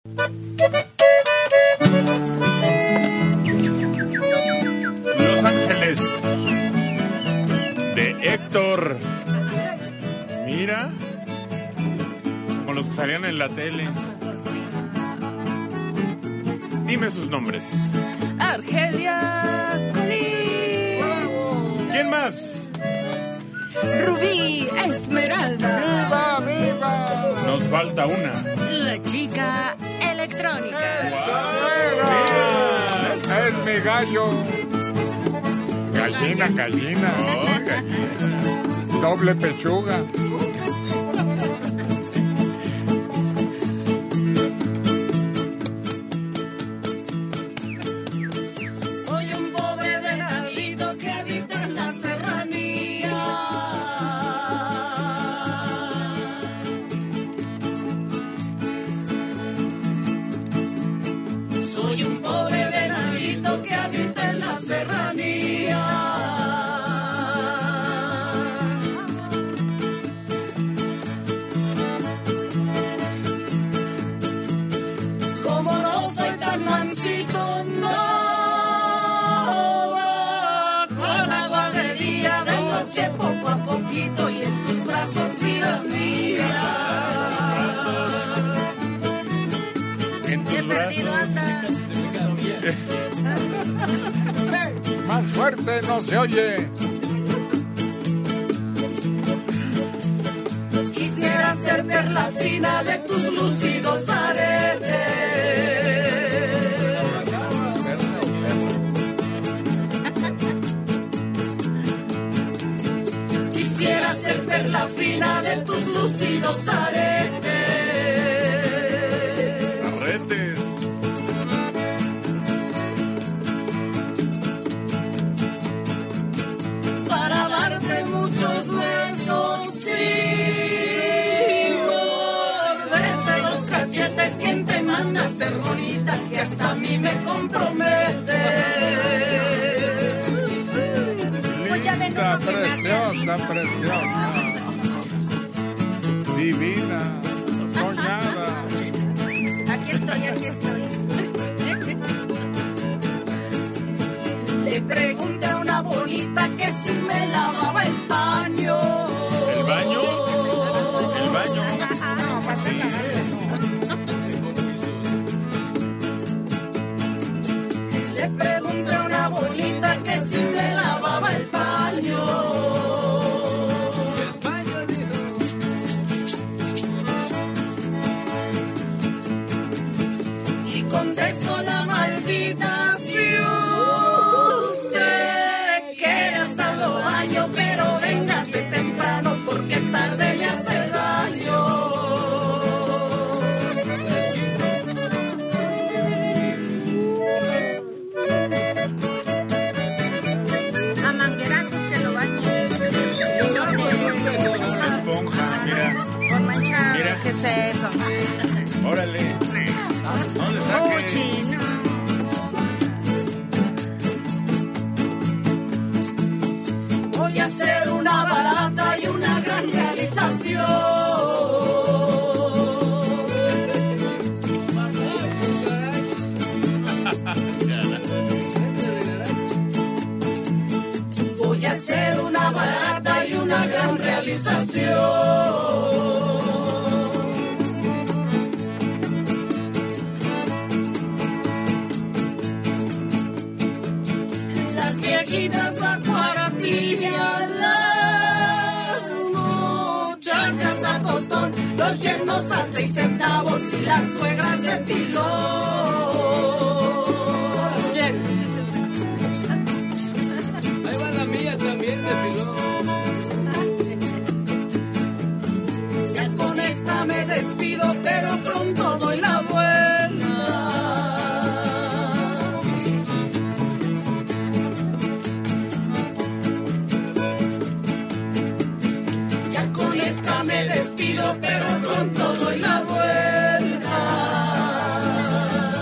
Los Ángeles de Héctor. Mira, como los que salían en la tele. Dime sus nombres. Argelia Colín. ¿Quién más? Rubí Esmeralda. ¡Viva, viva! Nos falta una. La chica electrónica. ¡Mira! ¡Es mi gallo! Gallina, gallina. Oh, gallina. Doble pechuga. Soy un pobre venadito que habita en la serranía. Soy un pobre venadito que habita en la serranía. Como no soy tan mansito, no bajo la guardería de noche poco a poquito y en tus brazos, vida mía. En tus Bien perdido brazos. anda. Más fuerte no se oye. Quisiera ser perla fina de tus lucidos aretes. Quisiera ser perla fina de tus lucidos aretes. Arretes. Para darte muchos besos y morderte los cachetes. ¿Quién te manda a ser bonita que hasta a mí me compromete? Pues ya ven Linda, uno que me hace preciosa, preciosa. Divina, soñada. Aquí estoy, aquí estoy. Le pregunté a una bonita que si me lavaba el baño. ¿El baño? ¿El baño? No, para hacer la Le pregunté a una bonita que si me lavaba el baño. Y contesto la maldita si usted quiere hasta lo baño, pero véngase temprano porque tarde le hace daño. A manguerazos que lo baño. Una esponja, mira. Por manchar, Mira. ¿qué es eso? Órale. No le saques. Uchi, no. Voy a hacer una barata y una gran realización. Voy a hacer una barata y una gran realización. Las viejitas a cuartillas, las muchachas a tostón, los yernos a 6 centavos y las suegras de pilón. Ahí va la mía también de pilón. Ya con esta me despido, pero pronto doy la vuelta. Ya con esta me despido, pero pronto doy la vuelta.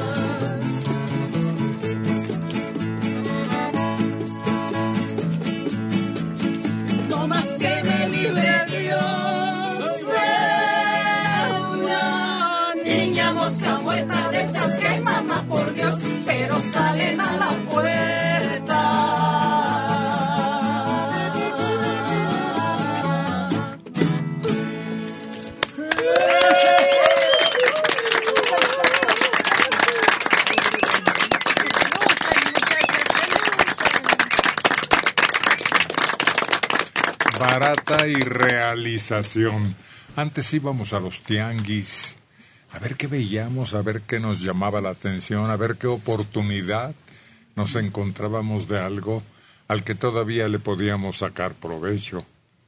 barata y realización. Antes íbamos a los tianguis, a ver qué veíamos, a ver qué nos llamaba la atención, a ver qué oportunidad nos encontrábamos de algo al que todavía le podíamos sacar provecho.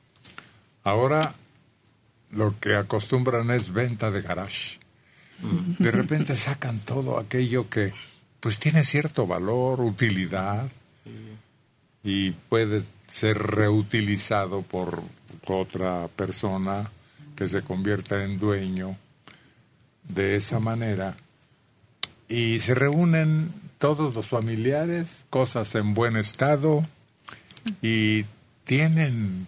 Ahora lo que acostumbran es venta de garage. De repente sacan todo aquello que pues tiene cierto valor, utilidad, y puede ser reutilizado por otra persona que se convierta en dueño de esa manera. Y se reúnen todos los familiares, cosas en buen estado, y tienen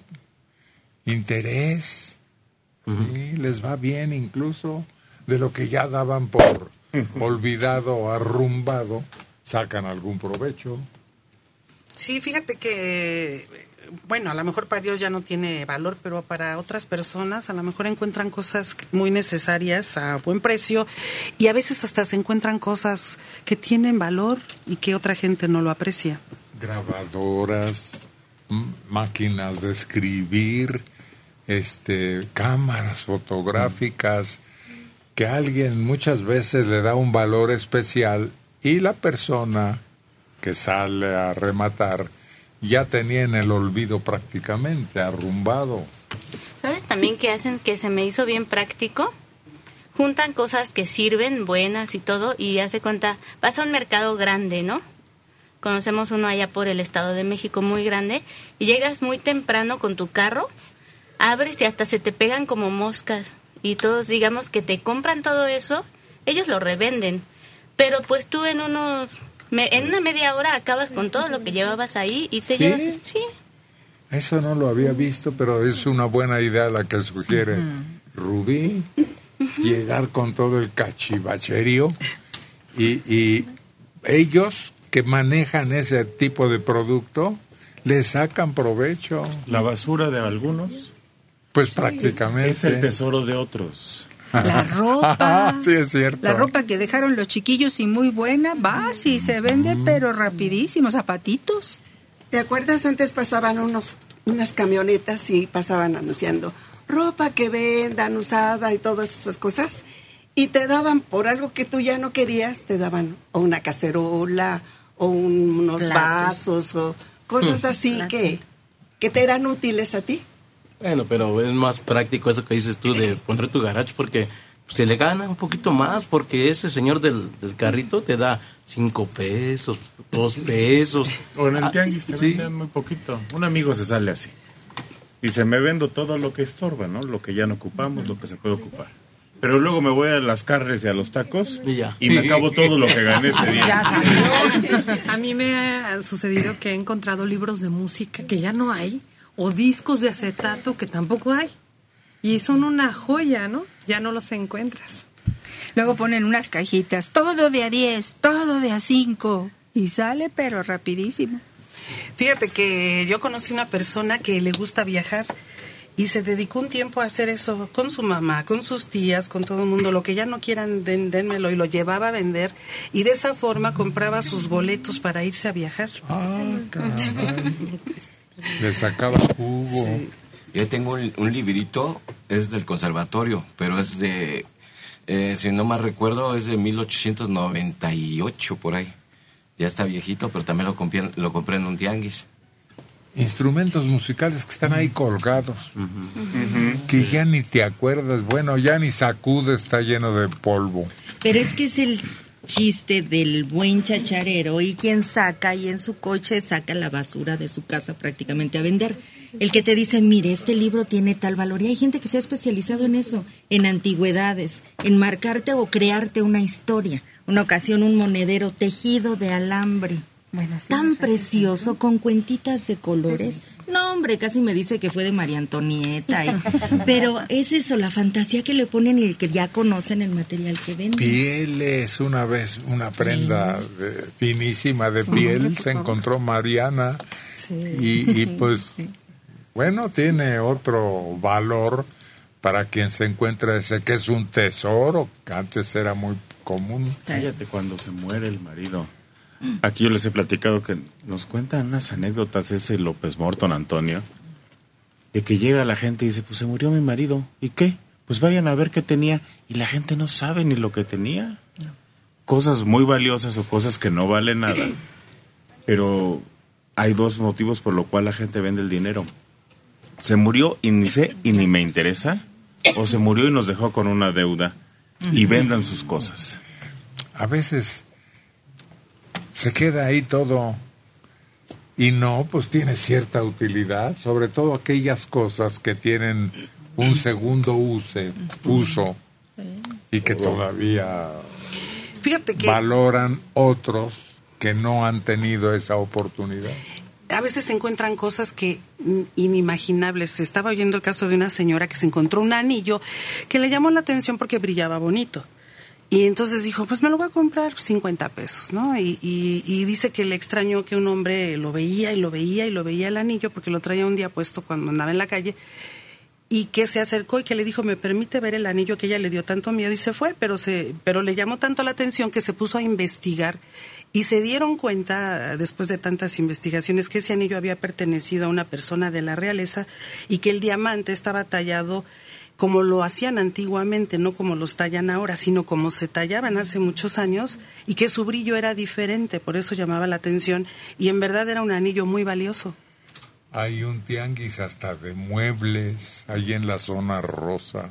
interés, ¿sí? Les va bien incluso de lo que ya daban por olvidado o arrumbado, sacan algún provecho. Sí, fíjate que, bueno, a lo mejor para Dios ya no tiene valor, pero para otras personas a lo mejor encuentran cosas muy necesarias a buen precio, y a veces hasta se encuentran cosas que tienen valor y que otra gente no lo aprecia. Grabadoras, máquinas de escribir, cámaras fotográficas, que alguien muchas veces le da un valor especial y la persona que sale a rematar ya tenía en el olvido prácticamente, arrumbado. ¿Sabes también qué hacen que se me hizo bien práctico? Juntan cosas que sirven, buenas y todo, y hace cuenta, vas a un mercado grande, ¿no? Conocemos uno allá por el Estado de México muy grande, y llegas muy temprano con tu carro, abres y hasta se te pegan como moscas, y todos digamos que te compran todo eso, ellos lo revenden, pero pues tú en una media hora acabas con todo lo que llevabas ahí y te llevas... Sí. Eso no lo había visto, pero es una buena idea la que sugiere Rubí, llegar con todo el cachivacherío, y ellos que manejan ese tipo de producto le sacan provecho. La basura de algunos, pues prácticamente es el tesoro de otros. La ropa, sí, es cierto. La ropa que dejaron los chiquillos y muy buena, va, sí, se vende, pero rapidísimo, zapatitos. ¿Te acuerdas? Antes pasaban unas camionetas y pasaban anunciando ropa que vendan usada y todas esas cosas, y te daban por algo que tú ya no querías, te daban o una cacerola o unos vasos o cosas así que te eran útiles a ti. Bueno, pero es más práctico eso que dices tú de poner tu garage, porque se le gana un poquito más, porque ese señor del carrito te da 5 pesos, 2 pesos. O en el tianguis te venden muy poquito. Un amigo se sale así. Dice, me vendo todo lo que estorba, ¿no? Lo que ya no ocupamos, lo que se puede ocupar. Pero luego me voy a las carnes y a los tacos y me acabo todo lo que gané ese día. Ya salió. A mí me ha sucedido que he encontrado libros de música que ya no hay, o discos de acetato que tampoco hay. Y son una joya, ¿no? Ya no los encuentras. Luego ponen unas cajitas, todo de a 10, todo de a 5, y sale pero rapidísimo. Fíjate que yo conocí una persona que le gusta viajar y se dedicó un tiempo a hacer eso con su mamá, con sus tías, con todo el mundo. Lo que ya no quieran, dénmelo, y lo llevaba a vender, y de esa forma compraba sus boletos para irse a viajar. Le sacaba jugo. Sí. Yo tengo un librito, es del conservatorio, pero es de, si no mal recuerdo, es de 1898 por ahí. Ya está viejito, pero también lo compré en un tianguis. Instrumentos musicales que están ahí colgados, que ya ni te acuerdas, bueno, ya ni sacude, está lleno de polvo. Pero es que es el chiste del buen chacharero, y quien saca y en su coche saca la basura de su casa prácticamente a vender. El que te dice, mire, este libro tiene tal valor, y hay gente que se ha especializado en eso, en antigüedades, en marcarte o crearte una historia, una ocasión, un monedero tejido de alambre. Bueno, sí, tan precioso, con cuentitas de colores. No, hombre, casi me dice que fue de María Antonieta. Pero es eso, la fantasía que le ponen y que ya conocen el material que venden. Pieles, una vez, una prenda finísima de piel, se encontró Mariana. Sí. Y pues, bueno, tiene otro valor para quien se encuentra ese, que es un tesoro, que antes era muy común. Cállate cuando se muere el marido. Aquí yo les he platicado que nos cuentan unas anécdotas ese López Morton Antonio, de que llega la gente y dice, pues se murió mi marido, ¿y qué? Pues vayan a ver qué tenía, y la gente no sabe ni lo que tenía. No. Cosas muy valiosas o cosas que no valen nada. Pero hay dos motivos por lo cual la gente vende el dinero. Se murió y ni sé y ni me interesa, o se murió y nos dejó con una deuda, y vendan sus cosas. A veces se queda ahí todo y no, pues tiene cierta utilidad, sobre todo aquellas cosas que tienen un segundo uso y que todavía fíjate que valoran otros que no han tenido esa oportunidad. A veces se encuentran cosas que inimaginables. Estaba oyendo el caso de una señora que se encontró un anillo que le llamó la atención porque brillaba bonito. Y entonces dijo, pues me lo voy a comprar 50 pesos, ¿no? Y dice que le extrañó que un hombre lo veía el anillo porque lo traía un día puesto cuando andaba en la calle, y que se acercó y que le dijo, ¿me permite ver el anillo? Que ella le dio tanto miedo y se fue, pero le llamó tanto la atención que se puso a investigar y se dieron cuenta, después de tantas investigaciones, que ese anillo había pertenecido a una persona de la realeza y que el diamante estaba tallado como lo hacían antiguamente, no como los tallan ahora, sino como se tallaban hace muchos años, y que su brillo era diferente, por eso llamaba la atención, y en verdad era un anillo muy valioso. Hay un tianguis hasta de muebles, ahí en la zona rosa,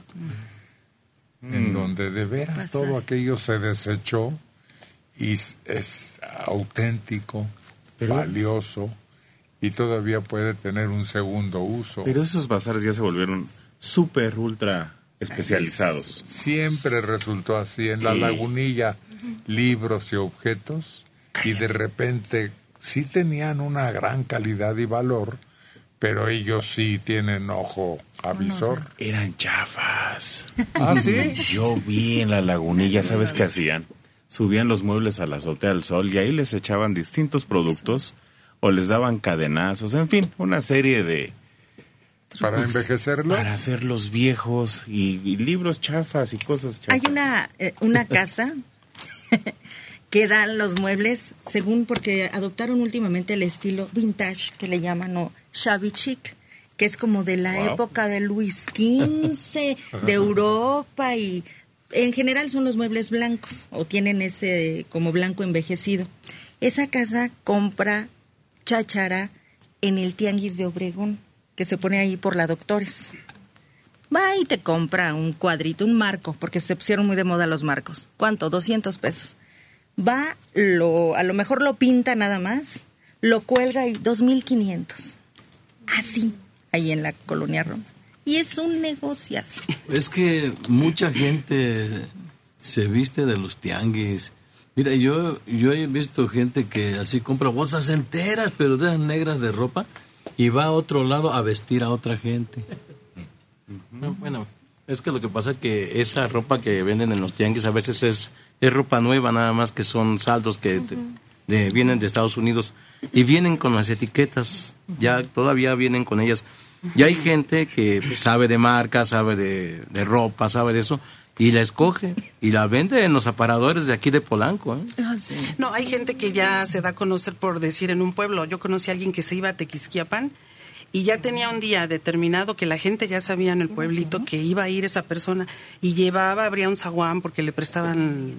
en donde de veras todo aquello se desechó y es auténtico, valioso, y todavía puede tener un segundo uso. Pero esos bazares ya se volvieron súper, ultra especializados. Siempre resultó así. En la Lagunilla, libros y objetos, y de repente sí tenían una gran calidad y valor, pero ellos sí tienen ojo avisor. Eran chafas. ¿Ah, sí? Yo vi en la Lagunilla, ¿sabes qué hacían? Subían los muebles a la azotea del sol y ahí les echaban distintos productos o les daban cadenazos, en fin, una serie de... ¿Para envejecerlos? Para hacerlos viejos y libros chafas y cosas chafas. Hay una casa que dan los muebles, según, porque adoptaron últimamente el estilo vintage, que le llaman, o shabby chic, que es como de la época de Luis XV, de Europa, y en general son los muebles blancos, o tienen ese como blanco envejecido. Esa casa compra cháchara en el tianguis de Obregón, que se pone ahí por la Doctores. Va y te compra un cuadrito, un marco, porque se pusieron muy de moda los marcos. ¿Cuánto? 200 pesos. Va, a lo mejor lo pinta nada más, lo cuelga y 2,500. Así, ahí en la Colonia Roma. Y es un negociazo. Es que mucha gente se viste de los tianguis. Mira, yo he visto gente que así compra bolsas enteras, pero de negras de ropa, y va a otro lado a vestir a otra gente. Bueno, es que lo que pasa es que esa ropa que venden en los tianguis a veces es ropa nueva, nada más que son saldos que vienen de Estados Unidos y vienen con las etiquetas, ya todavía vienen con ellas. Y hay gente que sabe de marca, sabe de ropa, sabe de eso, y la escoge y la vende en los aparadores de aquí de Polanco. No, hay gente que ya se da a conocer, por decir, en un pueblo. Yo conocí a alguien que se iba a Tequisquiapan y ya tenía un día determinado que la gente ya sabía en el pueblito que iba a ir esa persona, y abría un zaguán porque le prestaban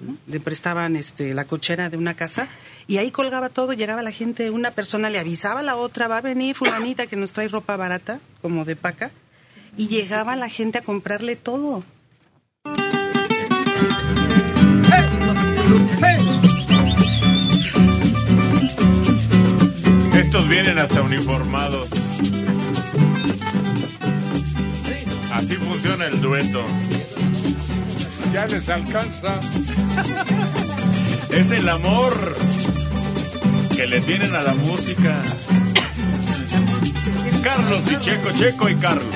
la cochera de una casa, y ahí colgaba todo. Llegaba la gente, una persona le avisaba a la otra, va a venir fulanita que nos trae ropa barata, como de paca, y llegaba la gente a comprarle todo. Estos vienen hasta uniformados. Así funciona el dueto. Ya les alcanza. Es el amor que le tienen a la música. Carlos y Checo, Checo y Carlos.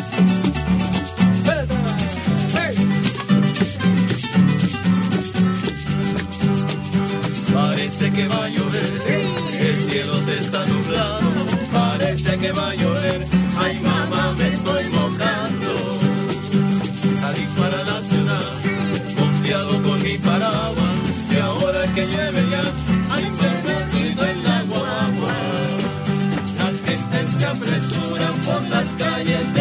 Parece que va a llover, el cielo se está nublando. Parece que va a llover, ay mamá me estoy mojando. Salí para la ciudad, confiado con mi paraguas, y ahora que llueve ya, ay me he perdido en la guagua. La gente se apresura por las calles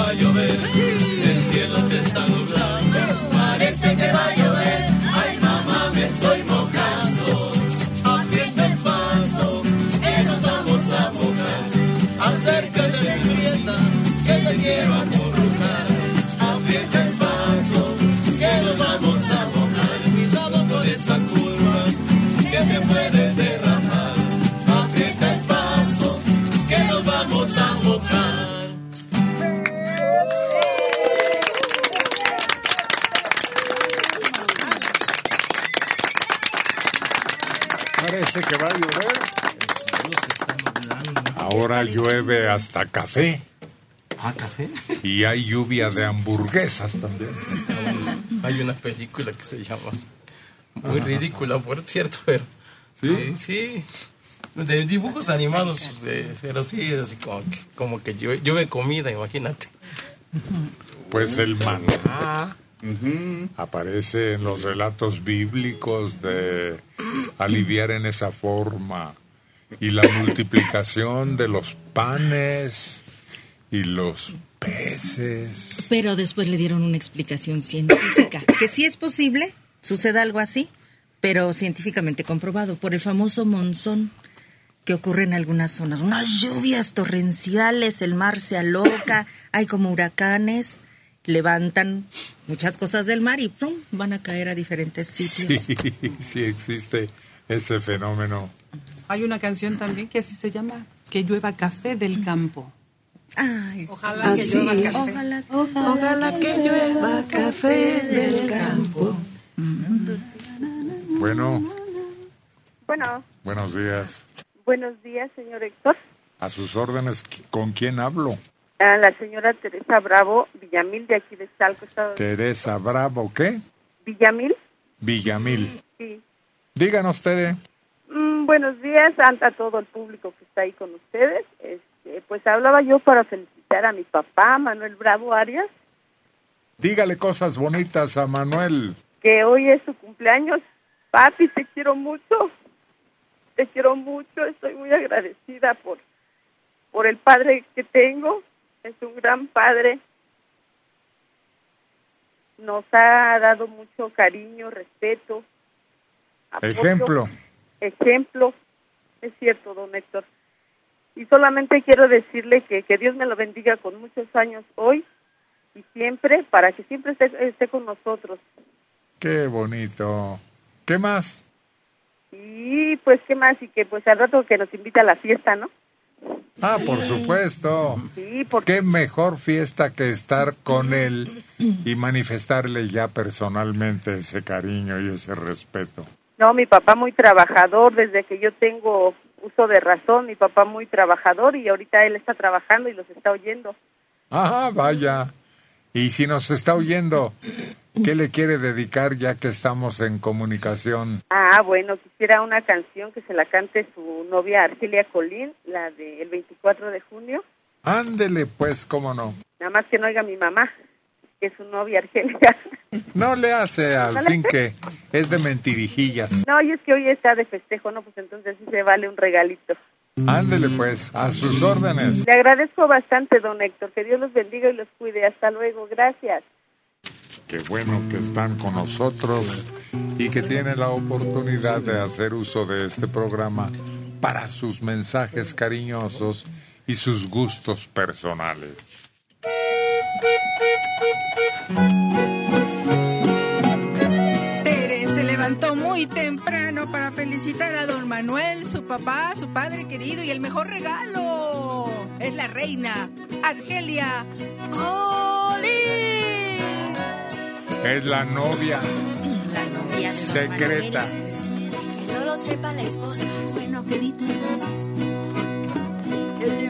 va a llover, el cielo se está nublando, parece que va a llover, ay mamá me estoy mojando, aprieta el paso, que nos vamos a mojar, acércate mi prieta, que te quiero acurrucar, aprieta el paso, que nos vamos a mojar, cuidado con esa curva, que te puede derramar, aprieta el paso, que nos vamos a mojar. Parece que va a llover. Ahora llueve hasta café. ¿Ah, café? Y hay lluvia de hamburguesas también. Hay una película que se llama muy ridícula, por cierto, pero sí, de dibujos animados, pero sí, así como que llueve comida, imagínate. Pues el maná aparece en los relatos bíblicos de aliviar en esa forma, y la multiplicación de los panes y los peces. Pero después le dieron una explicación científica, que sí es posible, suceda algo así, pero científicamente comprobado por el famoso monzón que ocurre en algunas zonas. Unas lluvias torrenciales, el mar se aloca, hay como huracanes, levantan muchas cosas del mar y ¡pum!, van a caer a diferentes sitios. Sí existe ese fenómeno. Hay una canción también que así se llama, Que llueva café del campo. Ay, ojalá que llueva café. Ojalá que llueva café del campo. Bueno, buenos días. Buenos días, señor Héctor. A sus órdenes, ¿con quién hablo? A la señora Teresa Bravo Villamil, de aquí de Chalco, Estado de Teresa Bravo, ¿qué? Villamil. Villamil. Sí. Díganos ustedes. Buenos días a todo el público que está ahí con ustedes. Pues hablaba yo para felicitar a mi papá, Manuel Bravo Arias. Dígale cosas bonitas a Manuel. Que hoy es su cumpleaños. Papi, te quiero mucho. Te quiero mucho. Estoy muy agradecida por el padre que tengo. Es un gran padre. Nos ha dado mucho cariño, respeto. Apoyo. Ejemplo, es cierto, don Héctor. Y solamente quiero decirle que Dios me lo bendiga con muchos años hoy y siempre, para que siempre esté con nosotros. Qué bonito. ¿Qué más? Y pues, ¿qué más? Y que pues al rato que nos invita a la fiesta, ¿no? Ah, por supuesto. Sí, qué mejor fiesta que estar con él y manifestarle ya personalmente ese cariño y ese respeto. No, mi papá muy trabajador, desde que yo tengo uso de razón, mi papá muy trabajador y ahorita él está trabajando y los está oyendo. Ah, vaya. Y si nos está oyendo, ¿qué le quiere dedicar ya que estamos en comunicación? Ah, bueno, quisiera una canción que se la cante su novia Argelia Colín, la del 24 de junio. Ándele, pues, cómo no. Nada más que no oiga mi mamá, que es su novia Argelia. No le hace al fin que es de mentirijillas. No, y es que hoy está de festejo, ¿no? Pues entonces sí se vale un regalito. Ándele pues, a sus órdenes. Le agradezco bastante, don Héctor, que Dios los bendiga y los cuide. Hasta luego, gracias. Qué bueno que están con nosotros y que tienen la oportunidad de hacer uso de este programa para sus mensajes cariñosos y sus gustos personales. Tere se levantó muy temprano para felicitar a don Manuel, su papá, su padre querido, y el mejor regalo es la reina Argelia Colín. Es la novia de secreta. Que no lo sepa la esposa. Bueno, quedito entonces. El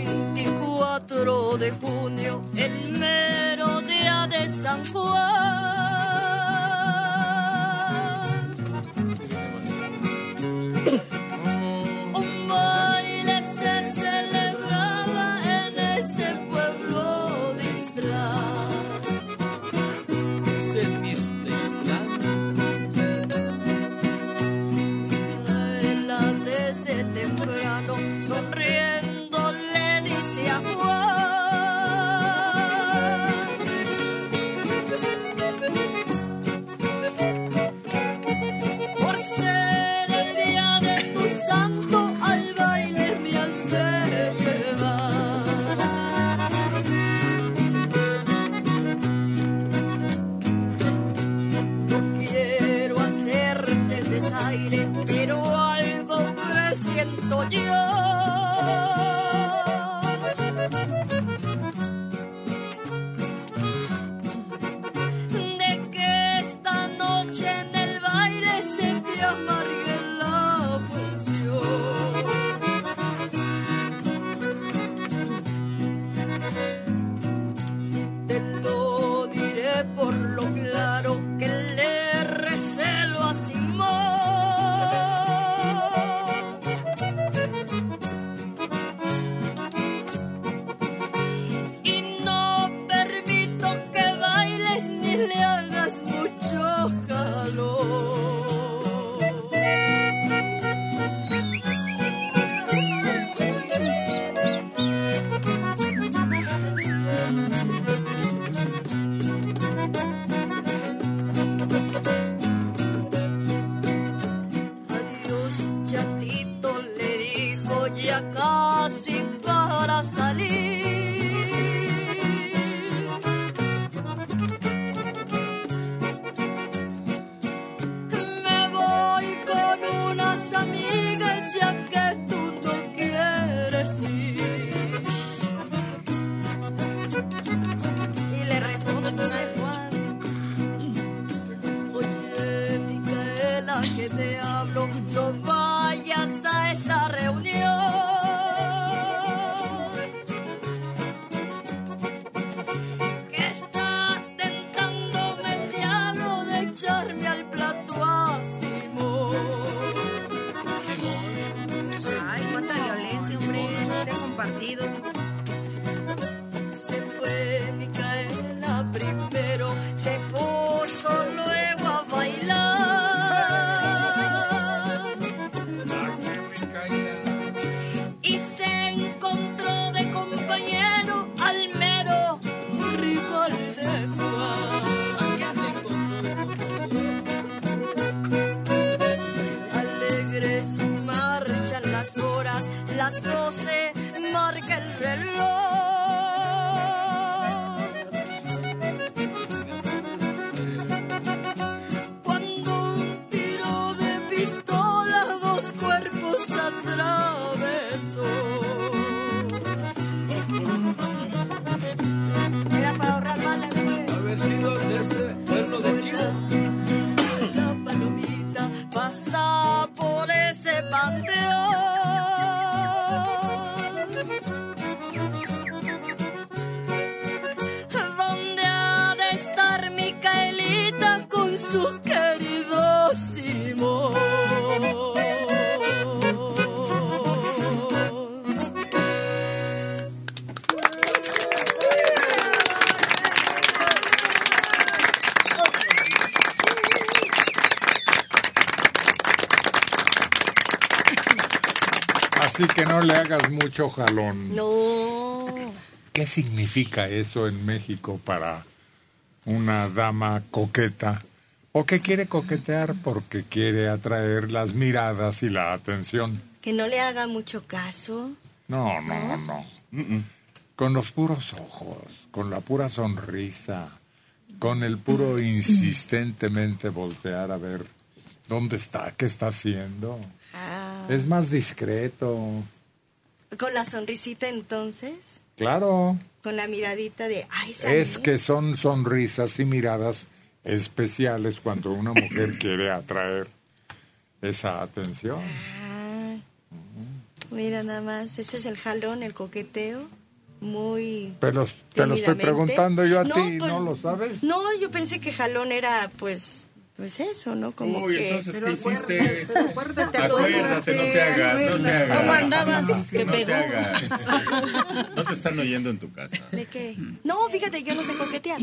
24 de junio, el mero día de San Juan. Un baile se celebraba en ese pueblo de Islán. Ese viste Islán. Ella desde temprano sonriendo le dice a Juan: sin para salir. Me voy con unas amigas ya que tú no quieres ir. Y le respondo igual. Oye, Micaela, que te hablo, no vayas a esa reunión. Que está tentándome el diablo de echarme al plato a Simón. Ay, cuánta violencia, hombre. Se ha compartido. Se fue Micaela primero, se puso luego a bailar. Y se encontró de compañero al mero rival de Juan. Alegres marchan las horas, las 12 marca el reloj. Cuando un tiro de pistola dos cuerpos atravesó. Era para ahorrar balas, pues. Haber sido de ese cuerno de chivo. La palomita pasa por ese panteón. ¿Dónde ha de estar Micaelita con su querido Simón? Así que no le hagas mucho jalón. No. ¿Qué significa eso en México para una dama coqueta? ¿O que quiere coquetear porque quiere atraer las miradas y la atención? Que no le haga mucho caso. No. Con los puros ojos, con la pura sonrisa, con el puro insistentemente voltear a ver dónde está, qué está haciendo. Es más discreto. Con la sonrisita entonces. Claro. Con la miradita de ay, Es que son sonrisas y miradas especiales cuando una mujer quiere atraer esa atención. Mira nada más, ese es el jalón, el coqueteo, muy... Pero te lo estoy preguntando yo a ti, pues, ¿no lo sabes? No, yo pensé que jalón era, pues eso, ¿no? Como Uy, que... entonces, ¿qué hiciste? Acuérdate, no te hagas. ¿Cómo andabas? ¿Qué No pegó? te hagas. No te están oyendo en tu casa. ¿De qué? No, fíjate, yo no sé coquetear.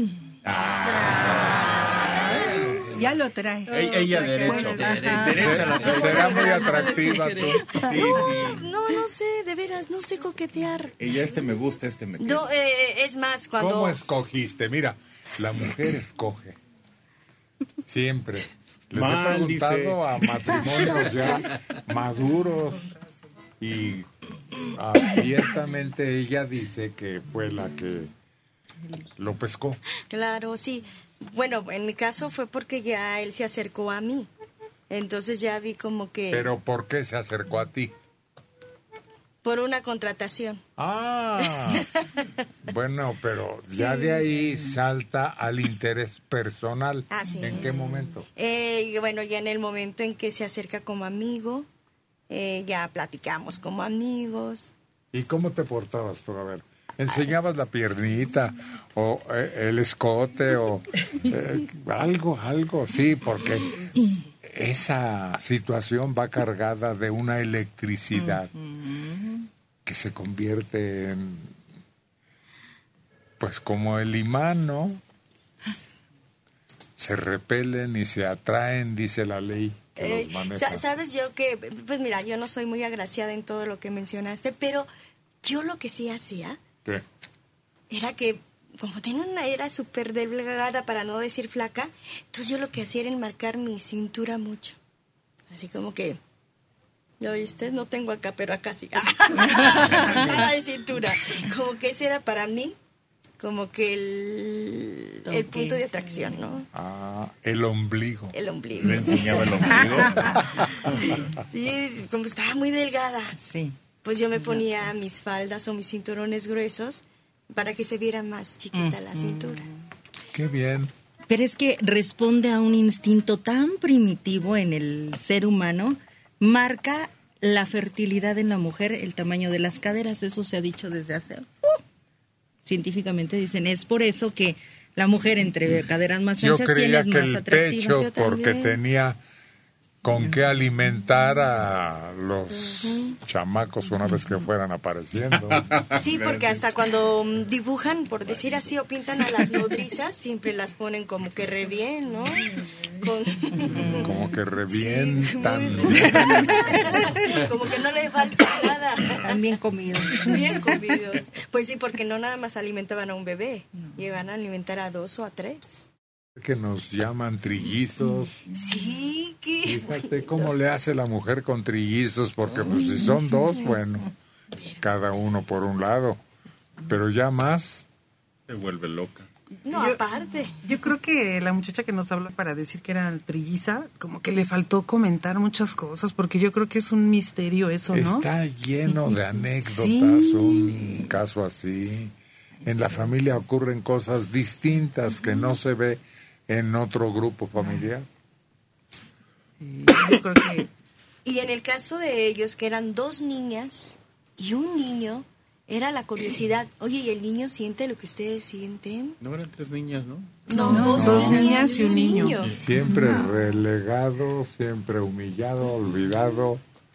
Ya lo trae. Ella derecho. Derecha la derecha. Será muy atractiva tú. Sí. No sé, de veras, no sé coquetear. Ella me gusta, me queda. No, es más, cuando... ¿Cómo escogiste? Mira, la mujer escoge. Siempre. Les he preguntado a matrimonios ya maduros y abiertamente ella dice que fue la que lo pescó. Claro, sí. Bueno, en mi caso fue porque ya él se acercó a mí. Entonces ya vi como que... ¿Pero por qué se acercó a ti? Por una contratación. Bueno, pero ya de ahí salta al interés personal. Así ¿En qué momento? Bueno, ya en el momento en que se acerca como amigo, ya platicamos como amigos. ¿Y cómo te portabas tú? A ver, ¿enseñabas la piernita o el escote o algo? Sí, porque esa situación va cargada de una electricidad que se convierte en, pues como el imán, ¿no? Se repelen y se atraen, dice la ley que los maneja. Sabes yo que, pues mira, yo no soy muy agraciada en todo lo que mencionaste, pero yo lo que sí hacía ¿Qué? era que, como tenía era súper delgada, para no decir flaca, entonces yo lo que hacía era enmarcar mi cintura mucho. Así como que ¿Ya viste? No tengo acá, pero acá sí. La de cintura. Como que ese era para mí, como que el punto de atracción, ¿no? El ombligo. El ombligo. Le enseñaba el ombligo. Sí, como estaba muy delgada. Sí. Pues yo me ponía mis faldas o mis cinturones gruesos para que se viera más chiquita la cintura. Qué bien. Pero es que responde a un instinto tan primitivo en el ser humano. Marca la fertilidad en la mujer, el tamaño de las caderas. Eso se ha dicho desde hace... científicamente dicen, es por eso que la mujer entre caderas más anchas tiene más atractiva. Yo creía que el pecho, porque tenía con qué alimentar a los chamacos una vez que fueran apareciendo. Sí, porque hasta cuando dibujan, por decir así, o pintan a las nodrizas, siempre las ponen como que re bien, ¿no? Como que revientan. Como que no le falta nada. Están bien comidos. Bien comidos. Pues sí, porque no nada más alimentaban a un bebé, iban a alimentar a 2 o a 3. Que nos llaman trillizos. Sí, que... Fíjate cómo le hace la mujer con trillizos, porque pues si son 2, bueno, cada uno por un lado. Pero ya más... Se vuelve loca. No, aparte. Yo creo que la muchacha que nos habla para decir que era trilliza, como que le faltó comentar muchas cosas, porque yo creo que es un misterio eso, ¿no? Está lleno de anécdotas, un caso así. En la familia ocurren cosas distintas que no se ve en otro grupo familiar. Yo creo que... Y en el caso de ellos, que eran 2 niñas y un niño, era la curiosidad. Oye, ¿y el niño siente lo que ustedes sienten? No, eran 3 niñas, ¿no? No, 2 niñas y un niño. Siempre relegado, siempre humillado, olvidado.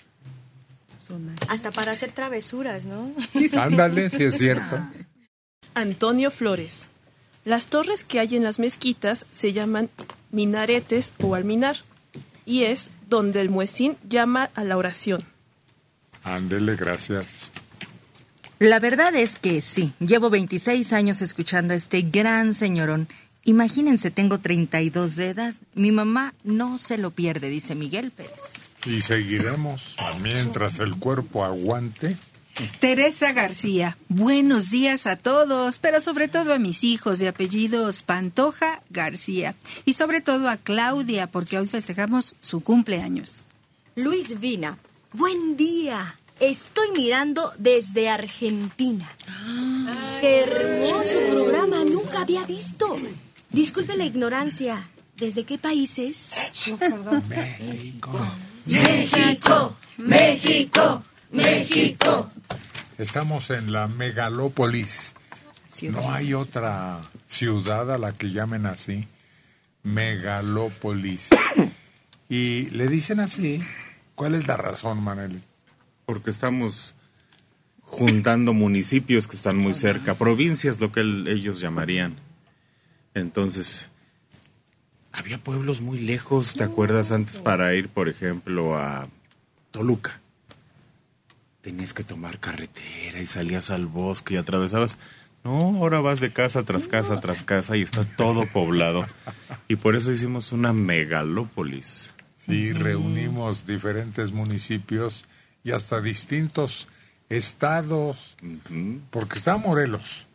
Hasta para hacer travesuras, ¿no? Ándale, si es cierto. Antonio Flores. Las torres que hay en las mezquitas se llaman minaretes o alminar, y es donde el muezín llama a la oración. Ándele, gracias. La verdad es que sí, llevo 26 años escuchando a este gran señorón. Imagínense, tengo 32 de edad. Mi mamá no se lo pierde, dice Miguel Pérez. Y seguiremos mientras el cuerpo aguante. Teresa García, buenos días a todos, pero sobre todo a mis hijos de apellidos Pantoja García y sobre todo a Claudia, porque hoy festejamos su cumpleaños. Luis Vina, buen día. Estoy mirando desde Argentina. ¡Qué hermoso programa! Nunca había visto. Disculpe la ignorancia. ¿Desde qué países? México. México, México, México. Estamos en la megalópolis. No hay otra ciudad a la que llamen así. Megalópolis. Y le dicen así. ¿Cuál es la razón, Maneli? Porque estamos juntando municipios que están muy cerca, provincias, lo que ellos llamarían. Entonces, había pueblos muy lejos, ¿te acuerdas? Antes para ir, por ejemplo, a Toluca. Tenías que tomar carretera y salías al bosque y atravesabas. No, ahora vas de casa tras casa tras casa y está todo poblado. Y por eso hicimos una megalópolis. Sí, reunimos diferentes municipios y hasta distintos estados, porque está Morelos.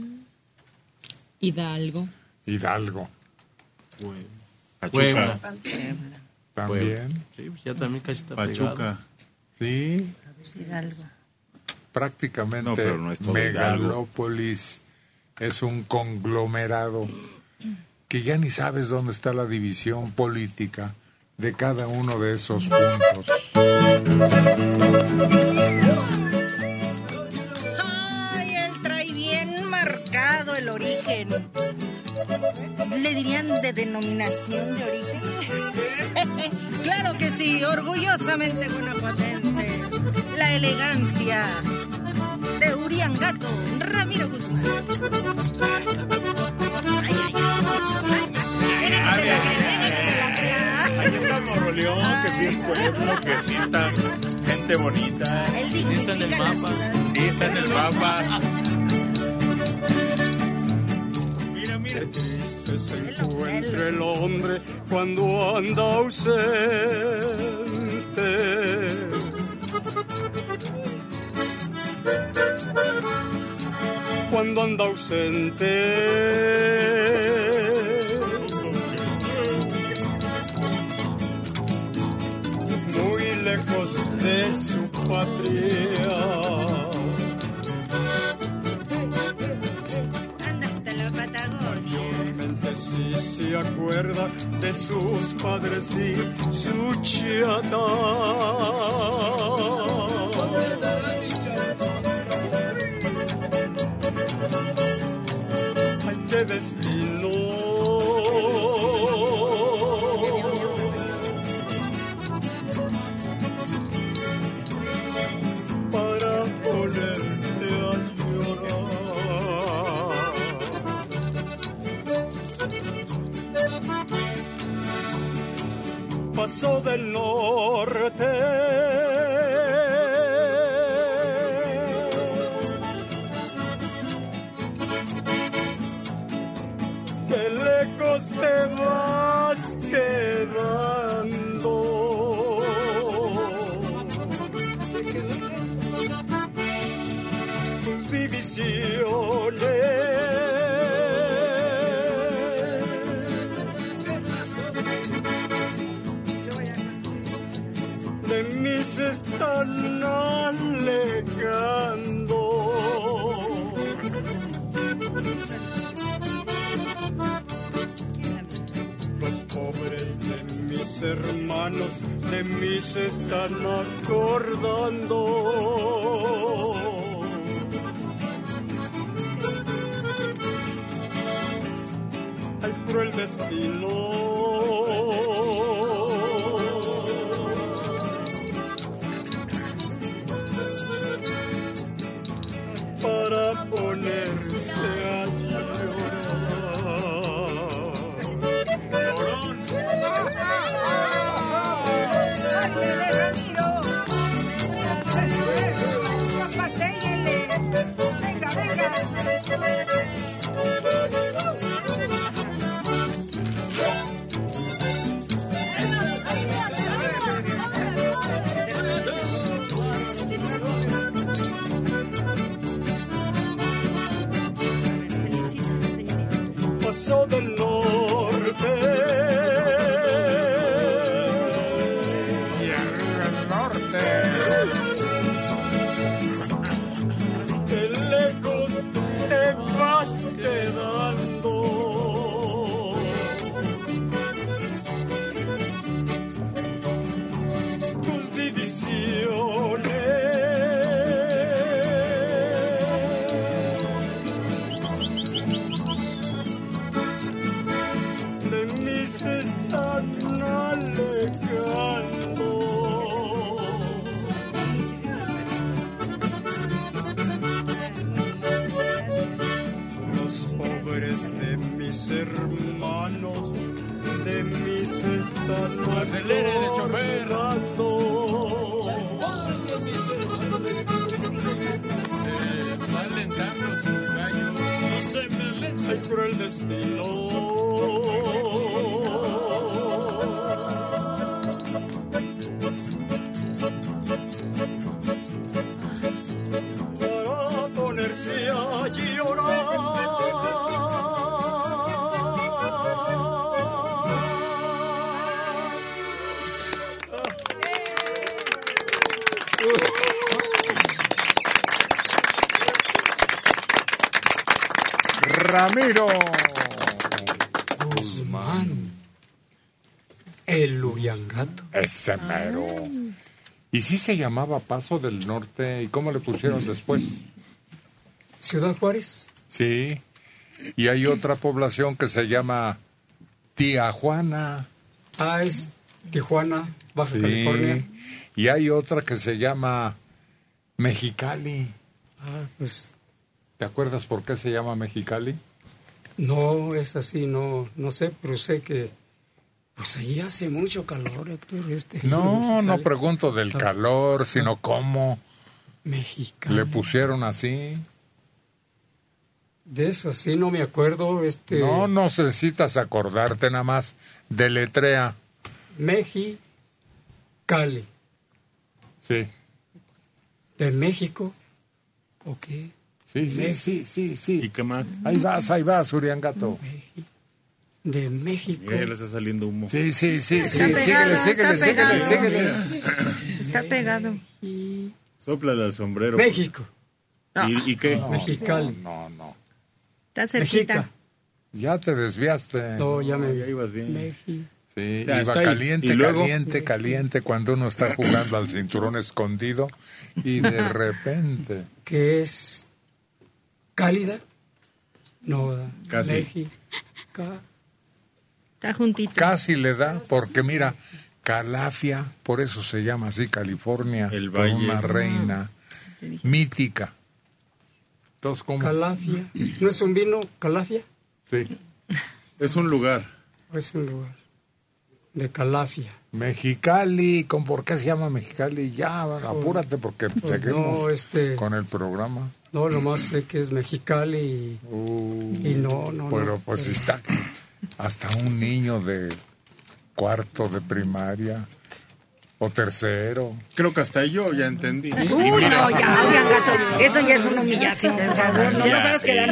Hidalgo. Pachuca. También. Sí, ya también casi está Pachuca. pegado. Sí. Hidalgo. Prácticamente no, pero no es todo megalópolis es un conglomerado que ya ni sabes dónde está la división política de cada uno de esos puntos. Ay, él trae bien marcado el origen. ¿Le dirían de denominación de origen? Claro que sí, orgullosamente guanajuatense. La elegancia de Uriangato, Ramiro Guzmán. Ay, ay, ay. Ahí está Moroleón, que sí es pueblo, que sí está gente bonita. Sí está en el mapa. Sí está en el mapa. Mira, mira. Triste se encuentra el hombre cuando anda ausente. Cuando anda ausente, muy lejos de su patria. Mayormente sí se acuerda de sus padres y su chata. Ay, qué destino. Para ponerse a llorar. Paso del norte, que lejos te vas quedando. Tus divisiones de mí se están alejando. Los pobres de mis hermanos de mí se están acordando. Al cruel destino. Para ponerse a llorar. Venga, venga. Paso del norte. Y arriba el norte. Que lejos te vas quedando. Tus divisiones de mí se están alejando. Los pobres de mis hermanos de mí se están acordando. Alentando sus gallos, no se me alenta. Ay, cruel destino. Para ponerse a Ramiro Guzmán, el Luriangato. Ese mero. ¿Y sí se llamaba Paso del Norte? ¿Y cómo le pusieron después? Ciudad Juárez. Sí. Y hay otra población que se llama Tijuana. Ah, es Tijuana, Baja Sí. California. Y hay otra que se llama Mexicali. Ah, pues ¿Te acuerdas por qué se llama Mexicali? no es así, no sé, pero sé que pues ahí hace mucho calor, Héctor. No pregunto del calor, sino cómo Mexicali. le pusieron así. De eso sí no me acuerdo. No necesitas acordarte, nada más deletrea. Mexicali. Sí. De México ¿O qué? Sí. ¿Y qué más? Ahí vas, Uriangato. De México. Mira, le está saliendo humo. Sí. Está pegado, Síguele. Está pegado. Sóplale al sombrero. México. ¿Y qué? No, Mexicali. No. Está cerquita. Mexica. Ya te desviaste. No, ya ibas bien. México. Sí, Ya, iba está ahí. caliente cuando uno está jugando al cinturón escondido y de repente... ¿Qué es? ¿Cálida? No, Casi. México. Está juntito. Casi le da, porque mira, Calafia, por eso se llama así California, El por valle. una reina mítica. Entonces, ¿cómo? Calafia. ¿No es un vino, Calafia? Sí. Es un lugar. Es un lugar. De Calafia. Mexicali, ¿por qué se llama Mexicali? Ya, apúrate porque seguimos con el programa. No, nomás sé que es Mexicali y no. Pero pues está hasta un niño de cuarto de primaria o tercero. Creo que hasta yo ya entendí. No, ya, Uriangato, eso ya es una humillación, por favor, no nos hagas quedar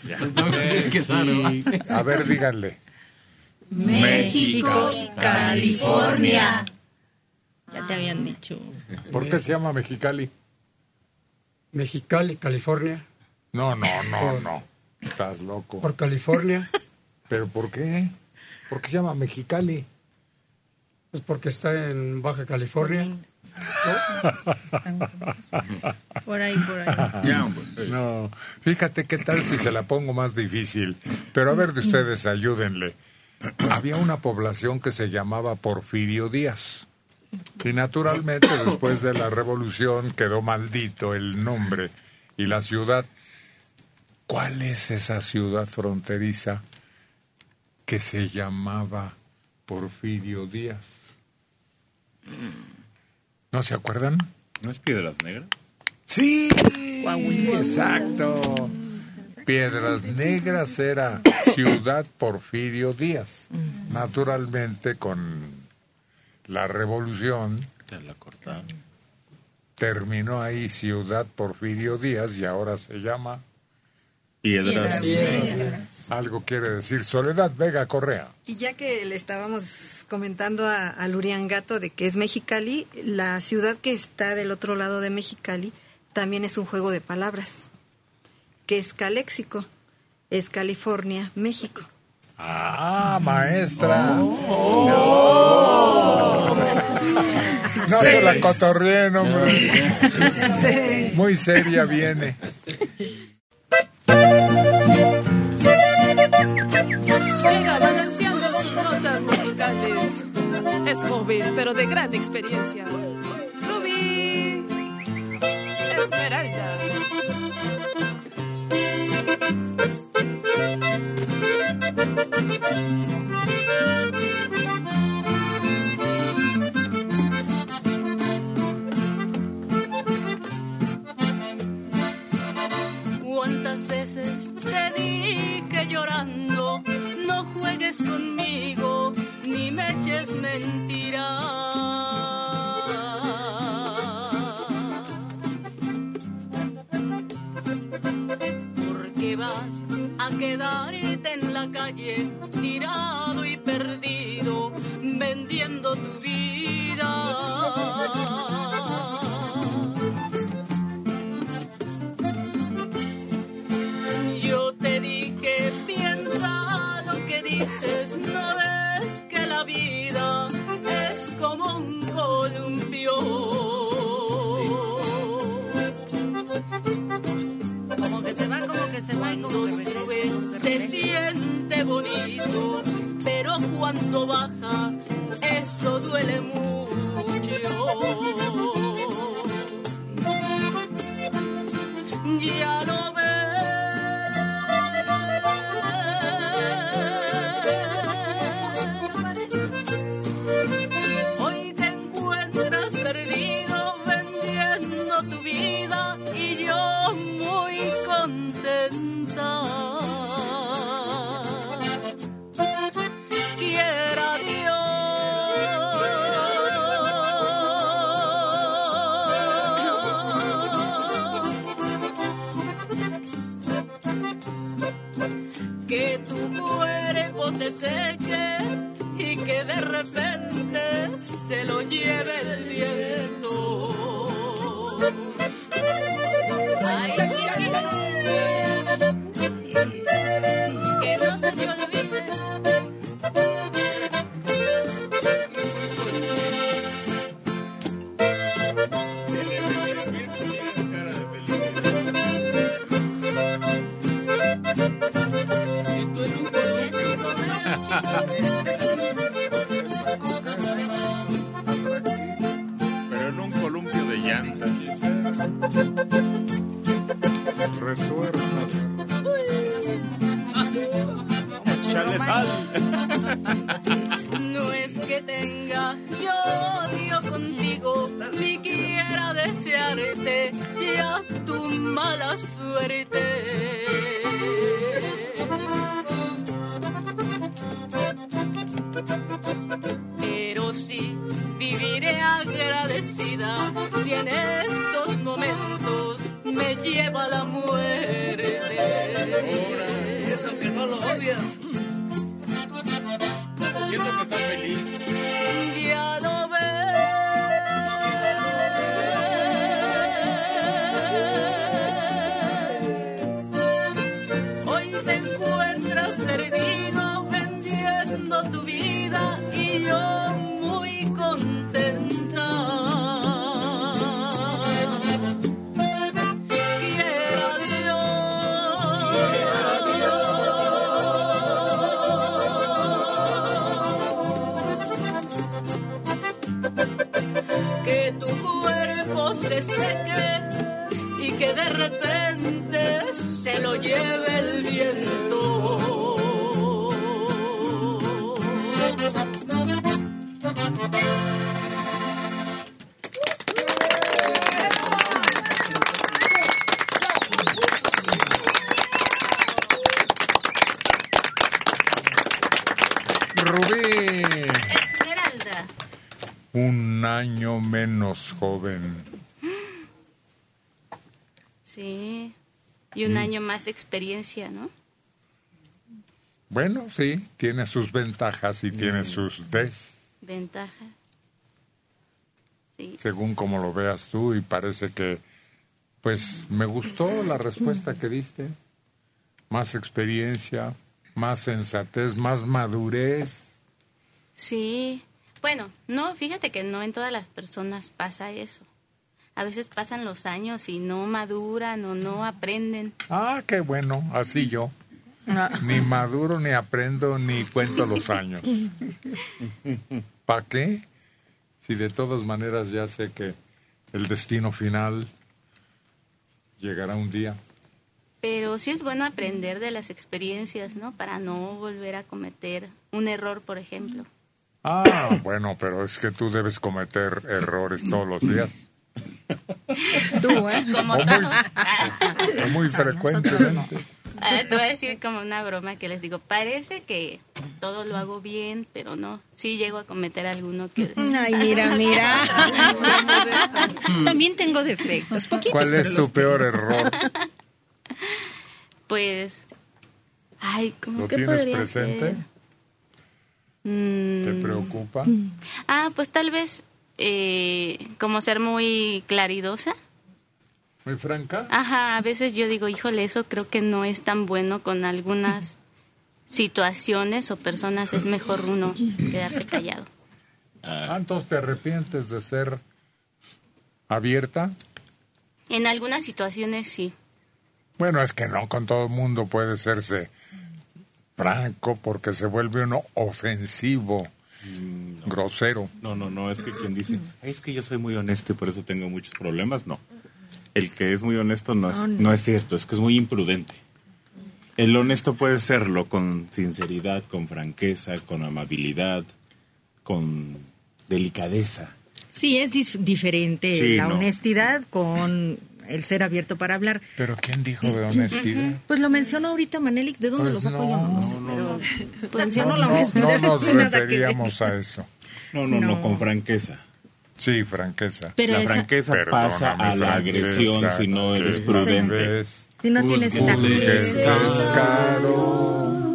mal. A ver, díganle. México, California. Ya te habían dicho. ¿Por qué se llama Mexicali? Mexicali, California. No. Estás loco. Por California. ¿Pero por qué? ¿Por qué se llama Mexicali? Es porque está en Baja California. Por ahí. No, fíjate qué tal si se la pongo más difícil. Pero a ver de ustedes, ayúdenle. Había una población que se llamaba Porfirio Díaz. Y naturalmente después de la revolución quedó maldito el nombre y la ciudad. ¿Cuál es esa ciudad fronteriza que se llamaba Porfirio Díaz? ¿No se acuerdan? ¿No es Piedras Negras? Sí, exacto. Piedras Negras era Ciudad Porfirio Díaz. Naturalmente con la revolución la cortaron. Terminó ahí Ciudad Porfirio Díaz y ahora se llama Piedras Negras. Algo quiere decir Soledad Vega Correa. Y ya que le estábamos comentando al Uriangato de que es Mexicali, la ciudad que está del otro lado de Mexicali también es un juego de palabras, que es Caléxico, es California, México. Ah, maestra. No Sí. se la cotorreen, hombre. Sí. Muy seria viene. Llega balanceando sus notas musicales. Es joven, pero de gran experiencia. Rubí Esmeralda. ¿Cuántas veces te dije llorando, no juegues conmigo, ni me eches mentiras? Porque vas a quedarte en la calle, tirado y perdido, vendiendo tu vida. Yo te dije, piensa lo que dices, no ves que la vida es como un columpio. Como que se va, y como que regresa. Se siente bonito, pero cuando baja, eso duele mucho. Ya lo hoy te encuentras perdido vendiendo tu vida y yo muy contenta. Quiera Dios que tu cuerpo se seque y que de repente se lo lleve el viento. Ay, que no se te olvide. Pero en un columpio de llantas. Retuerzas. Échale sal. No es que tenga yo odio contigo, ni quiera desearte ya tu mala suerte. Pero sí viviré agradecida si en estos momentos me lleva la muerte. Eso que no lo odias. Siento que estás feliz. Ya lo ves. Hoy te encuentras perdido vendiendo tu vida y yo muy contenta. Quiera que tu cuerpo se seque y que de repente se lo lleve el viento. Rubí. Esmeralda. Un año menos joven. Sí. Y un año más de experiencia, ¿no? Bueno, sí, tiene sus ventajas y tiene sus Ventaja. Sí. según como lo veas tú, y parece que, pues, me gustó la respuesta que diste. Más experiencia, más sensatez, más madurez. Sí. Bueno, no, fíjate que no en todas las personas pasa eso. A veces pasan los años y no maduran o no aprenden. Ah, qué bueno, así yo. Ni maduro, ni aprendo, ni cuento los años. ¿Para qué? Si de todas maneras ya sé que el destino final llegará un día. Pero sí es bueno aprender de las experiencias, ¿no? Para no volver a cometer un error, por ejemplo. Ah, bueno, pero es que tú debes cometer errores todos los días. Tú, ¿eh? Como muy frecuentemente. Te voy a decir como una broma que les digo, parece que todo lo hago bien, pero no, sí llego a cometer alguno que... Ay, mira. También tengo defectos, poquitos. ¿Cuál es tu peor error? Pues, ay, ¿cómo ¿Lo que tienes podría presente? ser? ¿Te preocupa? Ah, pues tal vez como ser muy claridosa. ¿Muy franca? Ajá, a veces yo digo, híjole, eso creo que no es tan bueno con algunas situaciones o personas, es mejor uno quedarse callado. ¿Entonces te arrepientes de ser abierta? En algunas situaciones sí. Bueno, es que no con todo el mundo puede serse franco porque se vuelve uno ofensivo, grosero. No, es que quien dice, es que yo soy muy honesto y por eso tengo muchos problemas, no. El que es muy honesto no es cierto, es que es muy imprudente. El honesto puede serlo con sinceridad, con franqueza, con amabilidad, con delicadeza. Sí, es diferente Sí, la no. honestidad con el ser abierto para hablar. ¿Pero quién dijo de honestidad? Pues lo mencionó ahorita Manelik, ¿de dónde Pues lo sacó? Yo no lo sé, no. pero mencionó la honestidad. No nos Nada que ver. referíamos a eso. No, con franqueza. Sí, franqueza. Pero la esa- franqueza Perdóname, pasa a la franqueza, agresión si no eres que prudente. Si no tienes Juzgues tacto. descaro.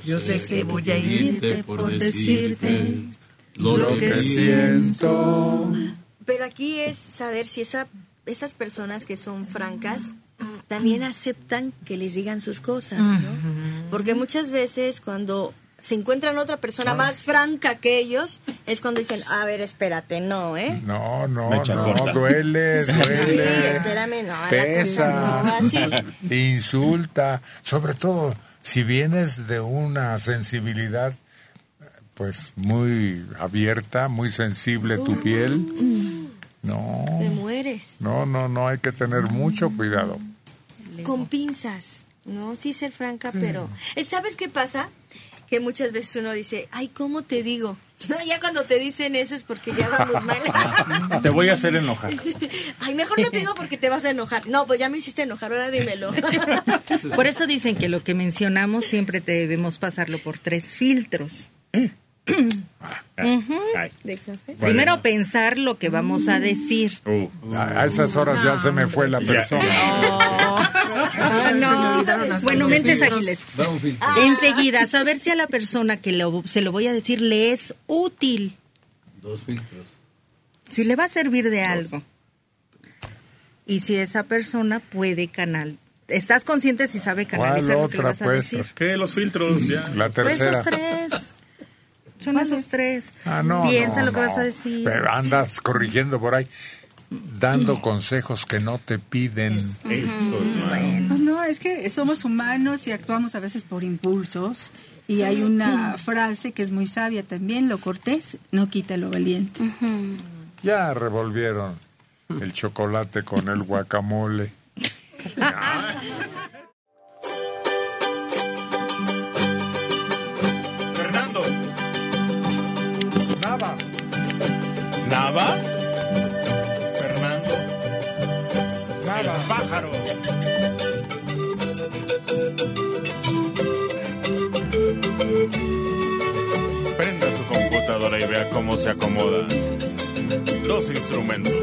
Yo sé que voy a irte por decirte lo que siento. Pero aquí es saber si esas personas que son francas también aceptan que les digan sus cosas, ¿no? Porque muchas veces cuando se encuentran otra persona más franca que ellos, es cuando dicen, a ver, espérate, no, ¿eh? No, duele. Sí, espérame, no. Pesa, no, así. Insulta, sobre todo si vienes de una sensibilidad pues muy abierta, muy sensible tu piel. No. Te mueres. No, hay que tener mucho cuidado. Con pinzas, ¿no? Sí ser franca, pero... ¿Sabes qué pasa? Que muchas veces uno dice, ay, ¿cómo te digo? No, ya cuando te dicen eso es porque ya vamos mal. Te voy a hacer enojar. Ay, mejor no te digo porque te vas a enojar. No, pues ya me hiciste enojar, ahora dímelo. Por eso dicen que lo que mencionamos siempre debemos pasarlo por 3 filtros. ¿De café? Primero pensar lo que vamos a decir. A esas horas ya se me fue la persona. Bueno, mentes ágiles. Enseguida, saber si a la persona que se lo voy a decir le es útil. 2 filtros. Si le va a servir de algo. Y si esa persona puede ¿Estás consciente si sabe canalizar lo que le vas a decir? ¿Qué? Los filtros, ya. La tercera. Pues esos 3. Son esos 3. No, piensa lo que vas a decir. Pero andas corrigiendo por ahí, dando consejos que no te piden. Eso, bueno. Pues no, es que somos humanos y actuamos a veces por impulsos. Y hay una frase que es muy sabia también: lo cortés no quita lo valiente. Ya revolvieron el chocolate con el guacamole. Fernando. Nava. ¿Nava? Fernando. Nava. El pájaro. Prenda su computadora y vea cómo se acomodan 2 instrumentos.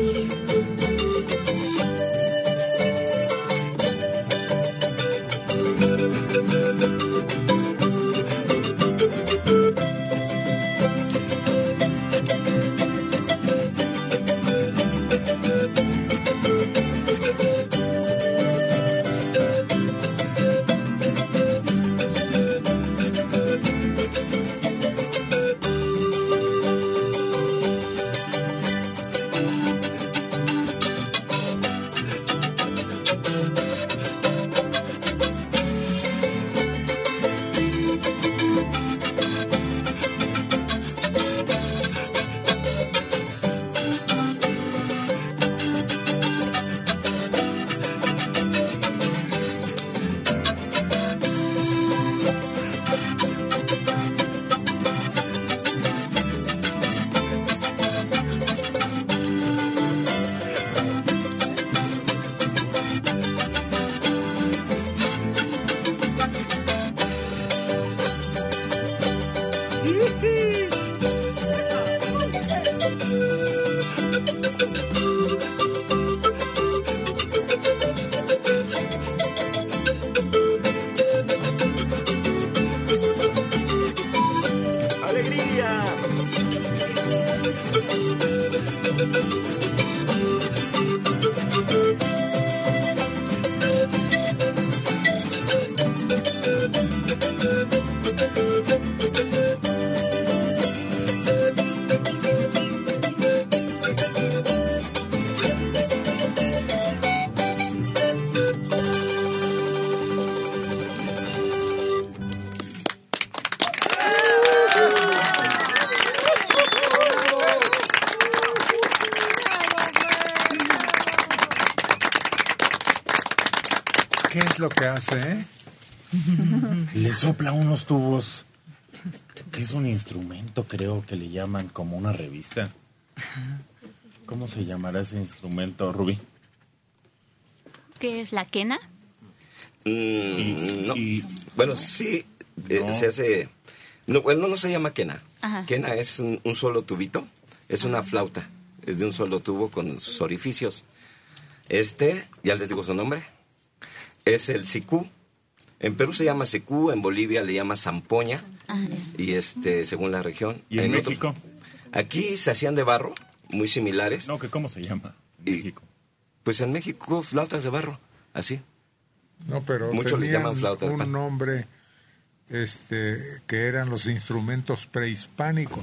¿Qué es lo que hace, Le sopla unos tubos, que es un instrumento, creo que le llaman como una revista. ¿Cómo se llamará ese instrumento, Rubí? ¿Qué es la quena? No. Bueno, sí, se hace... No, bueno, no se llama quena. Ajá. Quena es un solo tubito, es una flauta, es de un solo tubo con sus orificios. Ya les digo su nombre, es el sicú. En Perú se llama secú, en Bolivia le llama zampoña, y según la región. ¿Y en México? Aquí se hacían de barro, muy similares. No, ¿cómo se llama en México? Pues en México, flautas de barro, así. No, pero muchos le llaman flauta de pan. Un nombre que eran los instrumentos prehispánicos.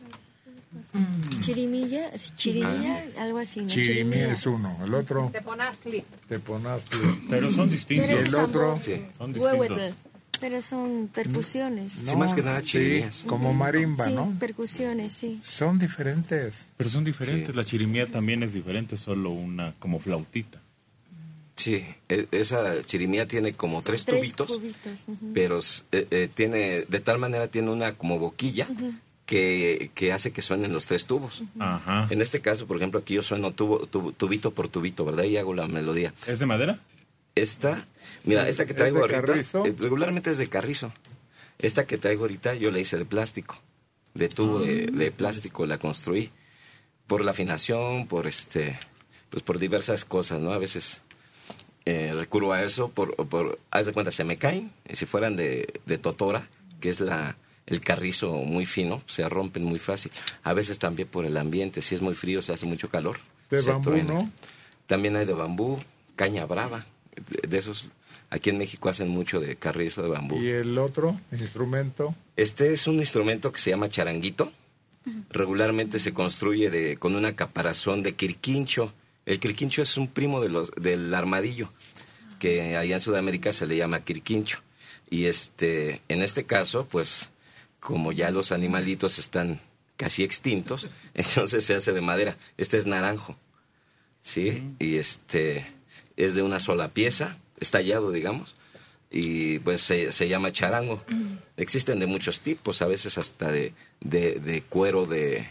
Chirimilla, algo así, ¿no? Chirimía es uno, el otro Teponaztli. Pero son distintos. Pero el otro son distintos. Pero son percusiones. Sí, más que nada chirimías. Sí, como marimba, sí, ¿no? Percusiones, sí. Son diferentes. Pero son diferentes. Sí. La chirimía también es diferente, solo una como flautita. Sí, esa chirimía tiene como tres tubitos, pero tiene, de tal manera tiene una como boquilla que hace que suenen los tres tubos. Ajá. En este caso, por ejemplo, aquí yo sueno tubito por tubito, ¿verdad? Y hago la melodía. ¿Es de madera? Esta que traigo ahorita, regularmente es de carrizo. Esta que traigo ahorita yo la hice de plástico, de tubo de plástico la construí. Por la afinación, pues por diversas cosas, ¿no? A veces recurro a eso, haz de cuenta, se me caen, y si fueran de totora, que es el carrizo muy fino, se rompen muy fácil. A veces también por el ambiente, si es muy frío, se hace mucho calor. ¿De bambú, truena, no? También hay de bambú, caña brava, de esos, aquí en México hacen mucho de carrizo de bambú. ¿Y el otro instrumento? Este es un instrumento que se llama charanguito. Regularmente se construye con una caparazón de quirquincho. El quirquincho es un primo del armadillo, que allá en Sudamérica se le llama quirquincho. Y en este caso, pues, como ya los animalitos están casi extintos, entonces se hace de madera. Este es naranjo, ¿sí? Y es de una sola pieza, es tallado, digamos, y pues se llama charango. Existen de muchos tipos, a veces hasta de cuero de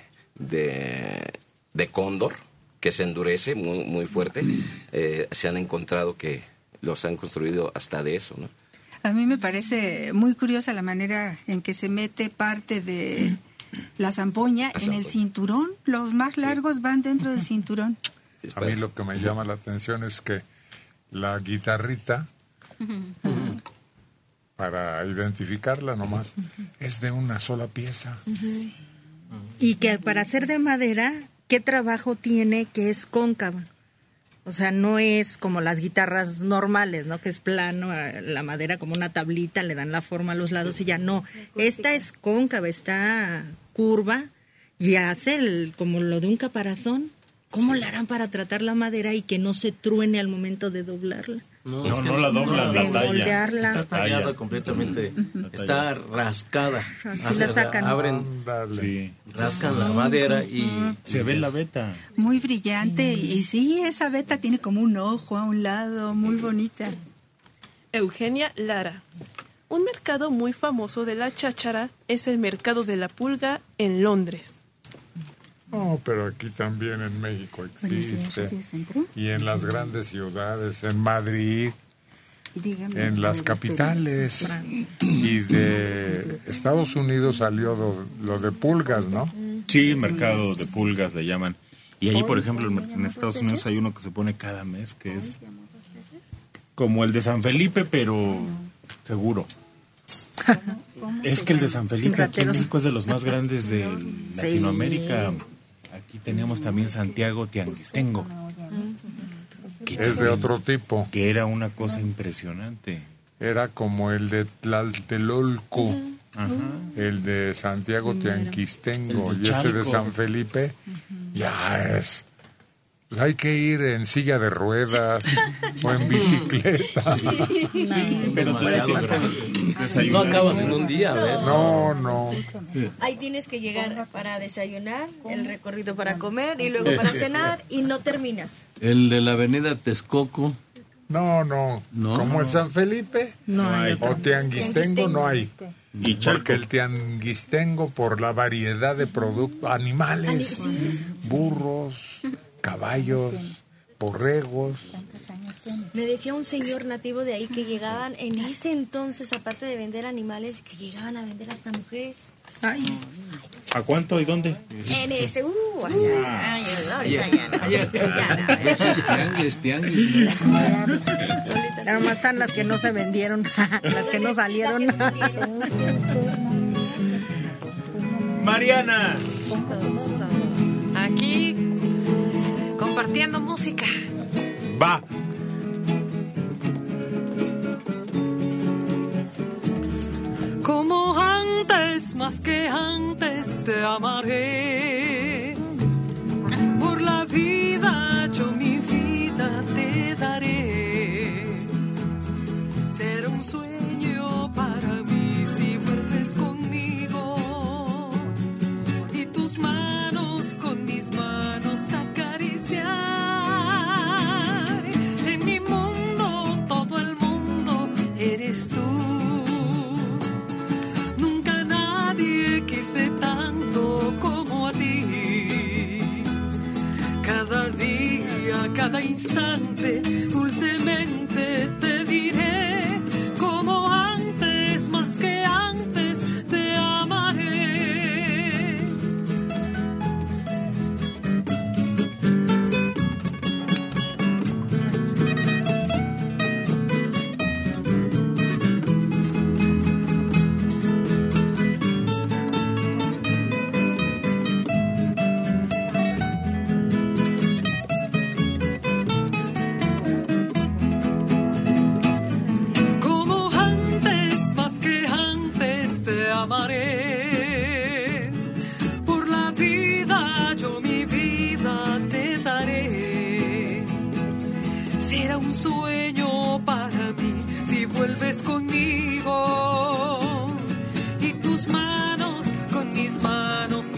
cóndor, que se endurece muy, muy fuerte. Se han encontrado que los han construido hasta de eso, ¿no? A mí me parece muy curiosa la manera en que se mete parte de la zampoña en el cinturón. Los más largos van dentro del cinturón. A mí lo que me llama la atención es que la guitarrita, para identificarla nomás, es de una sola pieza. Sí. Y que para hacer de madera, ¿qué trabajo tiene que es cóncava? O sea, no es como las guitarras normales, ¿no? Que es plano, la madera como una tablita, le dan la forma a los lados y ya no. Esta es cóncava, está curva y hace como lo de un caparazón. ¿Cómo la harán para tratar la madera y que no se truene al momento de doblarla? No la doblan, la talla. Moldearla. Está tallada completamente, está rascada. Así la sacan. Abren, rascan la madera y se ve la veta. Muy brillante y sí, esa veta tiene como un ojo a un lado, muy bonita. Eugenia Lara. Un mercado muy famoso de la cháchara es el Mercado de la Pulga en Londres. No, pero aquí también en México existe. Y en las grandes ciudades, en Madrid, en las capitales. Y de Estados Unidos salió lo de pulgas, ¿no? Sí, mercado de pulgas le llaman. Y ahí, por ejemplo, en Estados Unidos hay uno que se pone cada mes, que es como el de San Felipe, pero seguro. Es que el de San Felipe aquí en México es de los más grandes de Latinoamérica. Aquí tenemos también Santiago Tianguistengo. Es de otro tipo. Que era una cosa impresionante. Era como el de Tlatelolco, el de Santiago Tianguistengo, y ese de San Felipe, ya es... Pues hay que ir en silla de ruedas o en bicicleta. Sí, pero no acabas en un día, ¿ves? No. Ahí tienes que llegar para desayunar, el recorrido para comer y luego para cenar y no terminas. El de la avenida Texcoco. No. Como en San Felipe, no hay. O Tianguistengo no hay. Y porque el Tianguistengo, por la variedad de productos, animales, burros, caballos, borregos. ¿Cuántos años tiene? Me decía un señor nativo de ahí que llegaban en ese entonces, aparte de vender animales, que llegaban a vender hasta mujeres. Ay. ¿A cuánto y dónde? En ese, ahorita ya no. Tianguis. Nada más están las que no se vendieron, las que no salieron. Mariana. Aquí compartiendo música. Va. Como antes, más que antes te amaré. Por la vida, yo mi vida te daré. Será un sueño para mí si vuelves conmigo. Y tus manos con mis manos acariciar. En mi mundo, todo el mundo eres tú. Quise tanto como a ti. Cada día, cada instante, dulcemente te diré. Como antes, más que antes, te amaré. Amaré. Por la vida, yo mi vida te daré. Será un sueño para mí si vuelves conmigo. Y tus manos con mis manos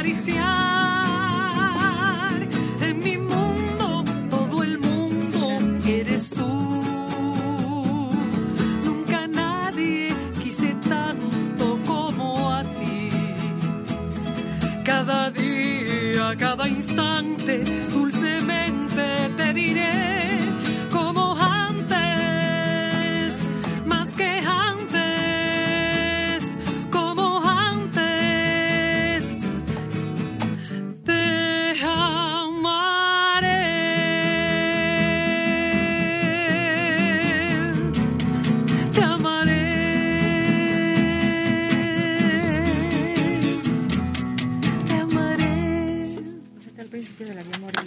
acariciar. En mi mundo, todo el mundo eres tú. Cada día, cada instante, dulcemente te diré. Como antes, más que antes, como antes, te amaré. Te amaré. Principio de la vida moral.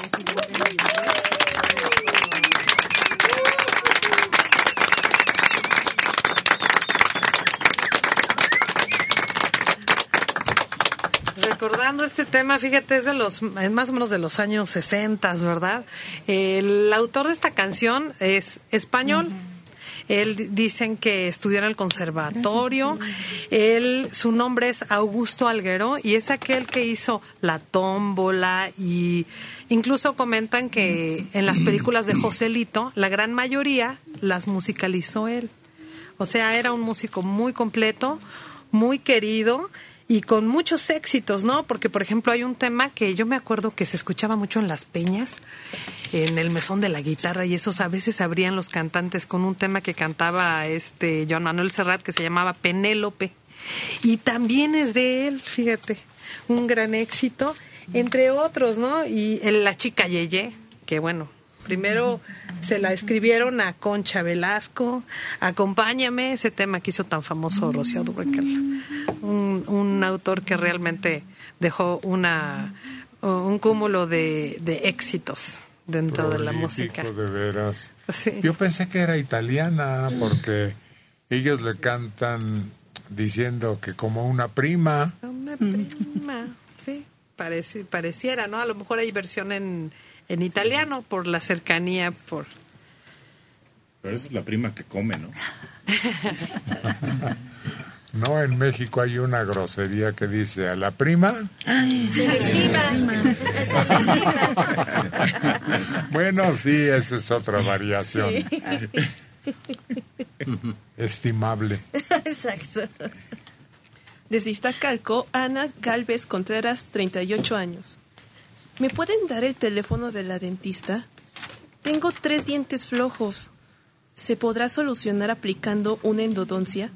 Recordando este tema, fíjate, es más o menos de los años 60, ¿verdad? El autor de esta canción es español. Él dicen que estudió en el conservatorio. Su nombre es Augusto Algueró y es aquel que hizo La Tómbola, y incluso comentan que en las películas de Joselito, la gran mayoría las musicalizó él. O sea, era un músico muy completo, muy querido y con muchos éxitos, ¿no? Porque, por ejemplo, hay un tema que yo me acuerdo que se escuchaba mucho en las peñas, en el mesón de la guitarra, y esos a veces abrían los cantantes con un tema que cantaba Joan Manuel Serrat, que se llamaba Penélope. Y también es de él, fíjate, un gran éxito, entre otros, ¿no? Y La Chica Yeye, que bueno, primero se la escribieron a Concha Velasco, Acompáñame, ese tema que hizo tan famoso Rocío Dúrcal, un autor que realmente dejó un cúmulo de éxitos dentro de la música. De veras. Sí. Yo pensé que era italiana porque ellos le cantan diciendo que como una prima. Una prima, sí, pareciera, ¿no? A lo mejor hay versión en italiano por la cercanía, Pero esa es la prima que come, ¿no? No, en México hay una grosería que dice a la prima. Se le estima. Bueno, sí, esa es otra variación. Sí. Estimable. Exacto. Desde Iztacalco, Ana Galvez Contreras, 38 años. ¿Me pueden dar el teléfono de la dentista? tengo 3 dientes flojos. ¿Se podrá solucionar aplicando una endodoncia?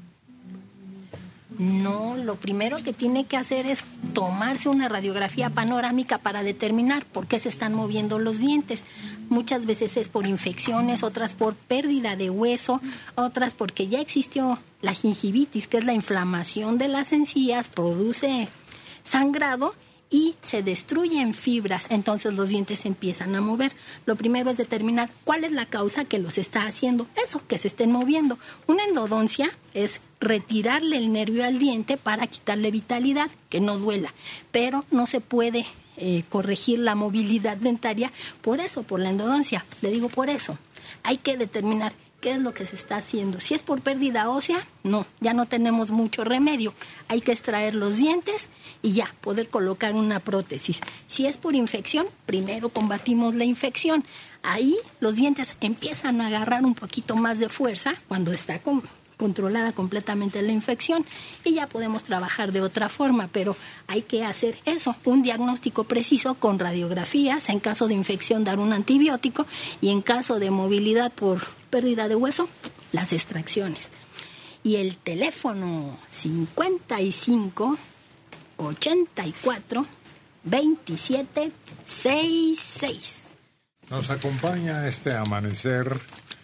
No, lo primero que tiene que hacer es tomarse una radiografía panorámica para determinar por qué se están moviendo los dientes. Muchas veces es por infecciones, otras por pérdida de hueso, otras porque ya existió la gingivitis, que es la inflamación de las encías, produce sangrado y se destruyen fibras, entonces los dientes se empiezan a mover. Lo primero es determinar cuál es la causa que los está haciendo eso, que se estén moviendo. Una endodoncia es retirarle el nervio al diente para quitarle vitalidad, que no duela, pero no se puede corregir la movilidad dentaria por eso, por la endodoncia. Le digo por eso. Hay que determinar qué es lo que se está haciendo. Si es por pérdida ósea, no, ya no tenemos mucho remedio. Hay que extraer los dientes y ya, poder colocar una prótesis. Si es por infección, primero combatimos la infección. Ahí los dientes empiezan a agarrar un poquito más de fuerza cuando está controlada completamente la infección y ya podemos trabajar de otra forma, pero hay que hacer eso, un diagnóstico preciso con radiografías, en caso de infección dar un antibiótico y en caso de movilidad por pérdida de hueso, las extracciones. Y el teléfono 55 84 27 66. Nos acompaña este amanecer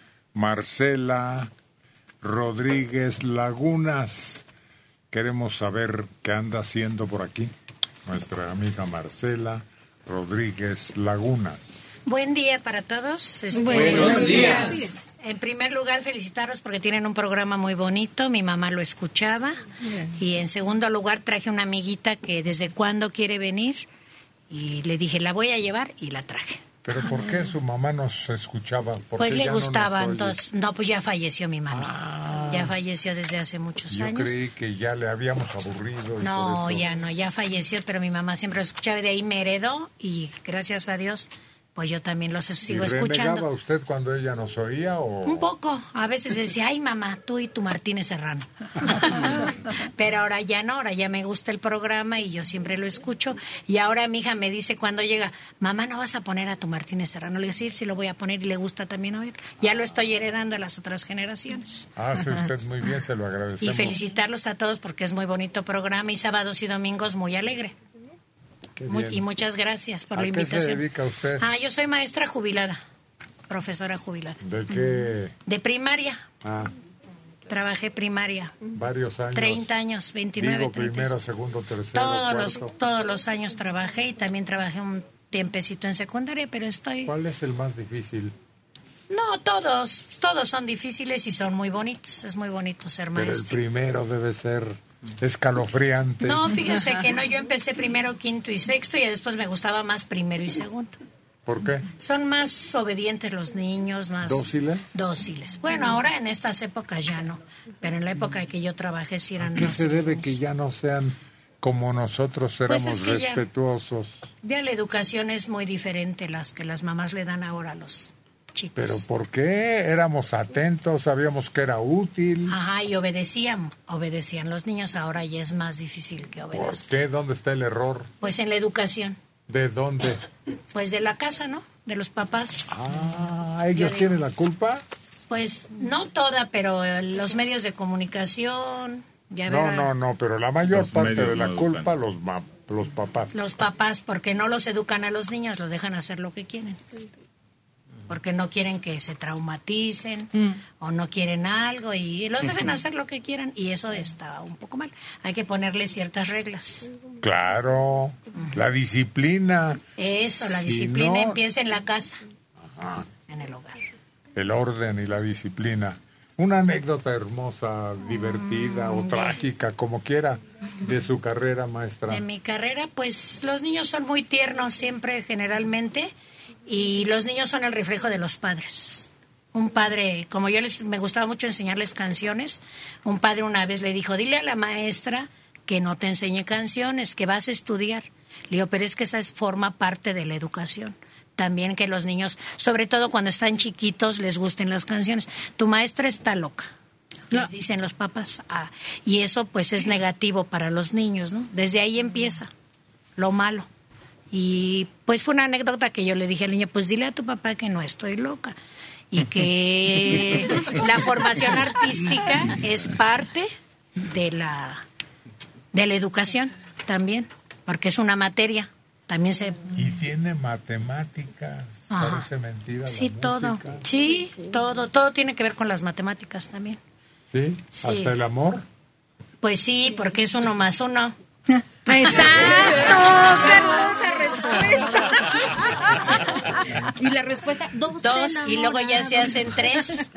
Marcela Rodríguez Lagunas. Queremos saber qué anda haciendo por aquí nuestra amiga Marcela Rodríguez Lagunas. Buen día para todos. Buenos días. En primer lugar, felicitarlos porque tienen un programa muy bonito. Mi mamá lo escuchaba. Bien. Y en segundo lugar, traje una amiguita que desde cuándo quiere venir. Y le dije, la voy a llevar y la traje. ¿Pero por qué su mamá nos escuchaba? Pues le gustaba, entonces... No, pues ya falleció mi mami. Ya falleció desde hace muchos años. Yo creí que ya le habíamos aburrido. No, ya falleció, pero mi mamá siempre lo escuchaba. De ahí me heredó y gracias a Dios... Pues yo también los sigo escuchando. ¿Renegaba usted cuando ella nos oía o...? Un poco. A veces decía, ay, mamá, tú y tu Martínez Serrano. Pero ahora ya no, ahora ya me gusta el programa y yo siempre lo escucho. Y ahora mi hija me dice cuando llega, mamá, ¿no vas a poner a tu Martínez Serrano? Le digo, sí lo voy a poner y le gusta también oír. Ya lo estoy heredando a las otras generaciones. Hace usted muy bien, se lo agradecemos. Y felicitarlos a todos porque es muy bonito programa y sábados y domingos muy alegre. Y muchas gracias por la invitación. ¿A qué se dedica usted? Yo soy maestra jubilada, profesora jubilada. ¿De qué? De primaria. Trabajé primaria. Varios años. 30 años, 29, Digo, 30. primero, segundo, tercero, todos los años trabajé y también trabajé un tiempecito en secundaria, pero estoy... ¿Cuál es el más difícil? No, todos son difíciles y son muy bonitos. Es muy bonito ser maestro. Pero el primero debe ser... escalofriante. No, fíjese que no, yo empecé primero, quinto y sexto y después me gustaba más primero y segundo. ¿Por qué? Son más obedientes los niños, más... ¿Dóciles? Dóciles. Bueno, ahora en estas épocas ya no, pero en la época en que yo trabajé sí eran más... ¿A qué se debe niños. que ya no sean como nosotros éramos respetuosos? Ya la educación es muy diferente las que las mamás le dan ahora a los chicos. ¿Pero por qué? Éramos atentos, sabíamos que era útil. Ajá, y obedecían los niños, ahora ya es más difícil que obedezcan. ¿Por qué? ¿Dónde está el error? Pues en la educación. ¿De dónde? Pues de la casa, ¿no? De los papás. ¿Ellos tienen la culpa? Pues no toda, pero los medios de comunicación... No, pero la mayor parte de la culpa los papás. Los papás, porque no los educan a los niños, los dejan hacer lo que quieren. Porque no quieren que se traumaticen o no quieren algo y los dejan hacer lo que quieran y eso está un poco mal. Hay que ponerle ciertas reglas. Claro, la disciplina. Eso, la disciplina empieza en la casa, en el hogar. El orden y la disciplina. Una anécdota hermosa, divertida o trágica, como quiera, de su carrera, maestra. De mi carrera, pues los niños son muy tiernos siempre, generalmente. Y los niños son el reflejo de los padres. Un padre, como me gustaba mucho enseñarles canciones, un padre una vez le dijo, dile a la maestra que no te enseñe canciones, que vas a estudiar. Le digo, pero es que esa forma parte de la educación. También que los niños, sobre todo cuando están chiquitos, les gusten las canciones. Tu maestra está loca, les dicen los papás. Y eso pues es negativo para los niños, ¿no? Desde ahí empieza lo malo. Y pues fue una anécdota que yo le dije al niño, pues dile a tu papá que no estoy loca. Y que la formación artística es parte de la educación también, porque es una materia. También y tiene matemáticas. Parece mentira. Sí, todo. Sí, todo tiene que ver con las matemáticas también. Sí, hasta el amor. Pues sí, porque es 1 más 1. ¡Exacto! ¡Qué hermosa respuesta! Y la respuesta, 2 y luego ya se hacen 3.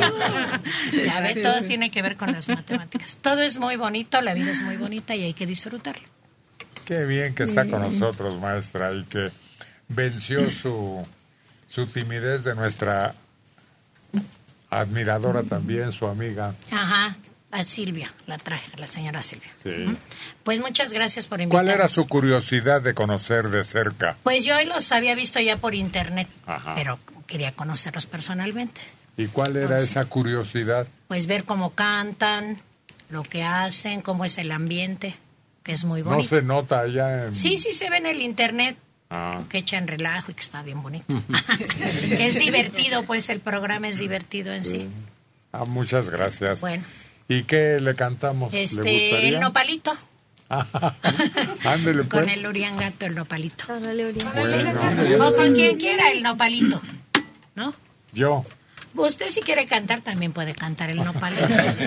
Ya ve, todo tiene que ver con las matemáticas. Todo es muy bonito, la vida es muy bonita y hay que disfrutarla. Qué bien que está con nosotros, maestra, y que venció su timidez de nuestra admiradora también, su amiga. Ajá, a Silvia, la traje, a la señora Silvia. Sí. Pues muchas gracias por invitarnos. ¿Cuál era su curiosidad de conocer de cerca? Pues yo los había visto ya por internet, Ajá. pero quería conocerlos personalmente. ¿Y cuál era esa curiosidad? Pues ver cómo cantan, lo que hacen, cómo es el ambiente, que es muy bonito. ¿No se nota allá en...? Sí, se ve en el internet, que echan relajo y que está bien bonito. Que es divertido, pues el programa es divertido en sí. Muchas gracias. Bueno. ¿Y qué le cantamos? ¿Le gustaría? El nopalito. Ándele, pues. Con el Uriangato, el nopalito. Bueno. O con quien quiera el nopalito, ¿no? Yo. Usted si quiere cantar también puede cantar el nopalito.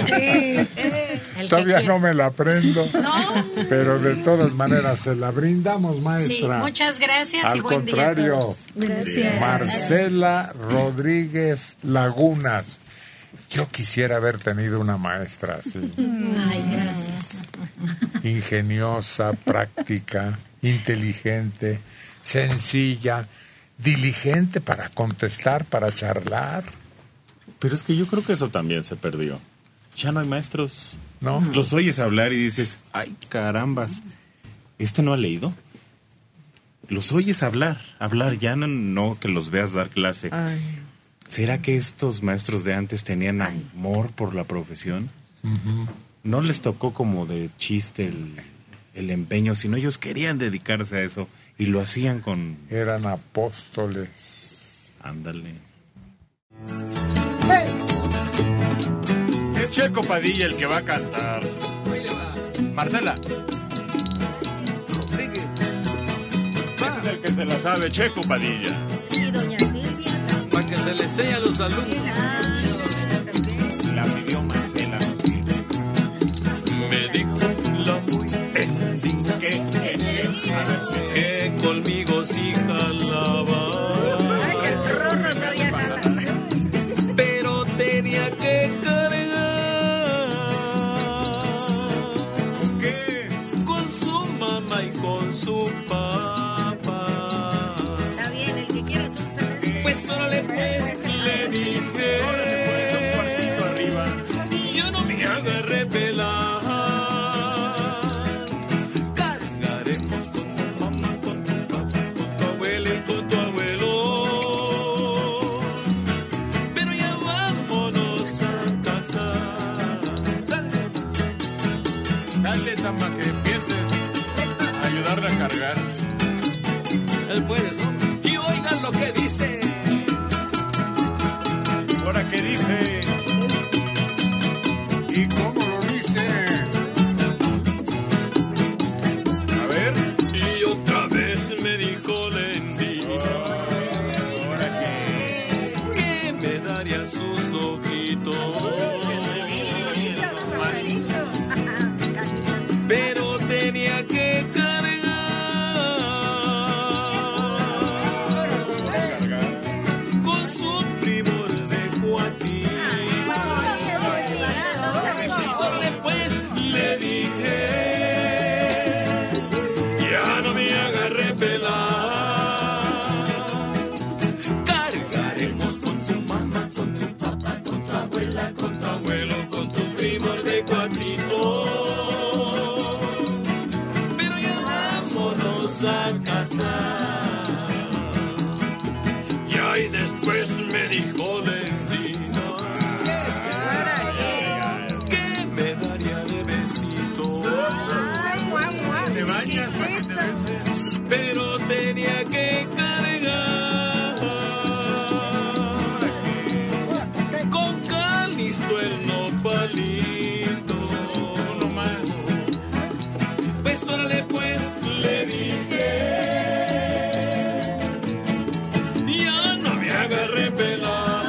Todavía no me la aprendo. No. Pero de todas maneras se la brindamos, maestra. Sí, muchas gracias. Al y buen contrario, día a todos. Gracias. Marcela Rodríguez Lagunas. Yo quisiera haber tenido una maestra así. Ay, gracias. Ingeniosa, práctica, inteligente, sencilla, diligente para contestar, para charlar. Pero es que yo creo que eso también se perdió. Ya no hay maestros. ¿No? Los oyes hablar y dices, ay, carambas, ¿este no ha leído? Los oyes hablar, ya no que los veas dar clase. Ay. ¿Será que estos maestros de antes tenían amor por la profesión? Uh-huh. No les tocó como de chiste el empeño, sino ellos querían dedicarse a eso y lo hacían con... Eran apóstoles. Ándale. Es Checo Padilla el que va a cantar. Marcela. Rodríguez. Ese es el que se la sabe, Checo Padilla. Y doña Silvia. Para que se le enseñe a los alumnos. La pidió Marcela. Me dijo la muy ending que conmigo sí jalaba. Pero tenía que cargar. ¿Con qué? Con su mamá y con su papá. Está bien, el que quiera subsanar. Pues órale, pues, le dije. Un cuartito arriba. Yo no me agarré pelar. Cargaremos con tu mamá, con tu papá, con tu abuela y con tu abuelo. Pero ya vámonos a casa. Dale, Tama, que empieces a ayudarle a cargar. Él puede, ¿no? Y oigan lo que dice. ¿Ahora qué dice? ¿Y cómo lo dice? A ver. Y otra vez me dijo Lendi. ¿Ahora qué? Que me daría sus ojitos. Pero tenía que cargar con su primor de Joaquín. Después le dije, ya no me agarré pelar. Cargaremos con tu mamá, con tu papá, con tu abuela, con tu abuelo, con tu primor de cuatito. Pero ya vámonos a casa. Y después me dijo Lendina que me daría de besito. ¿Te bañas para que te beses? Pero te nopalito, no más. Pues órale pues, le dije, ya no me hagas repelar.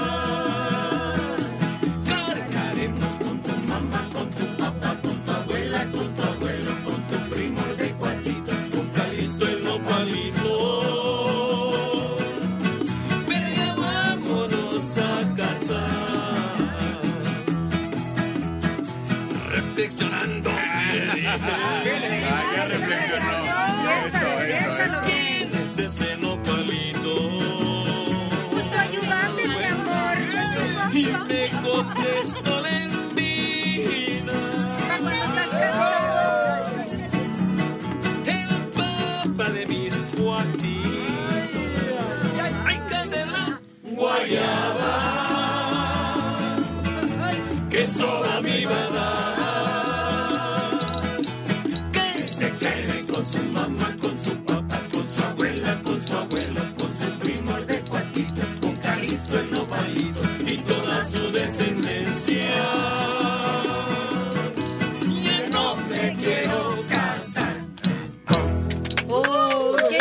Cargaremos con tu mamá, con tu papá, con tu abuela, con tu abuelo, con tu primo de cuatitos, con Calixto el nopalito. Pero ya vámonos a casa, reflexionando. Ya reflexionó. Eso. ¿Quién es ese nopalito? Pues tu ayudante, mi amor. Y me contestó Lentina. Cuando estás cansado. El papá de mis cuatitos. Ay, candela, guayaba, que soda mi verdad. Que se quede con su mamá, con su papá, con su abuela, con su abuelo, con su primo de cuatitos, con Calixto el nopalito y toda su descendencia. Ya no me quiero casar. ¡Oh, qué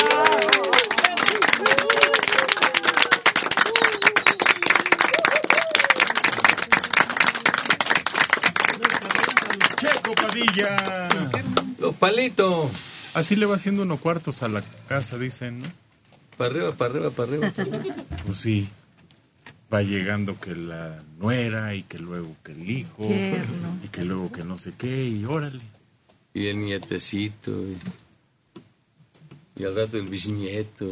Checo Padilla. Palito. Así le va haciendo unos cuartos a la casa, dicen, ¿no? Para arriba, para arriba, para arriba. Pues sí. Va llegando que la nuera y que luego que el hijo. Tierno. Y que luego que no sé qué y órale. Y el nietecito. Y al rato el bisnieto.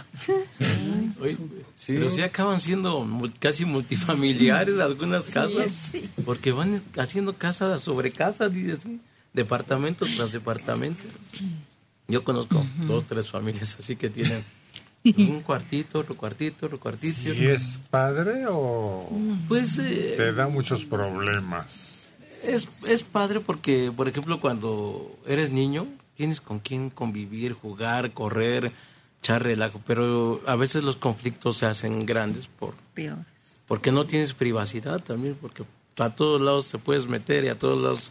Oye, sí. Pero sí acaban siendo casi multifamiliares algunas casas. Sí. Porque van haciendo casa sobre casa, así, departamento tras departamento. Yo conozco 2, 3 familias así que tienen un cuartito, otro cuartito, otro cuartito. ¿Y es padre o pues te da muchos problemas? Es padre porque, por ejemplo, cuando eres niño, tienes con quién convivir, jugar, correr, echar relajo, pero a veces los conflictos se hacen grandes porque no tienes privacidad también, porque a todos lados te puedes meter y a todos lados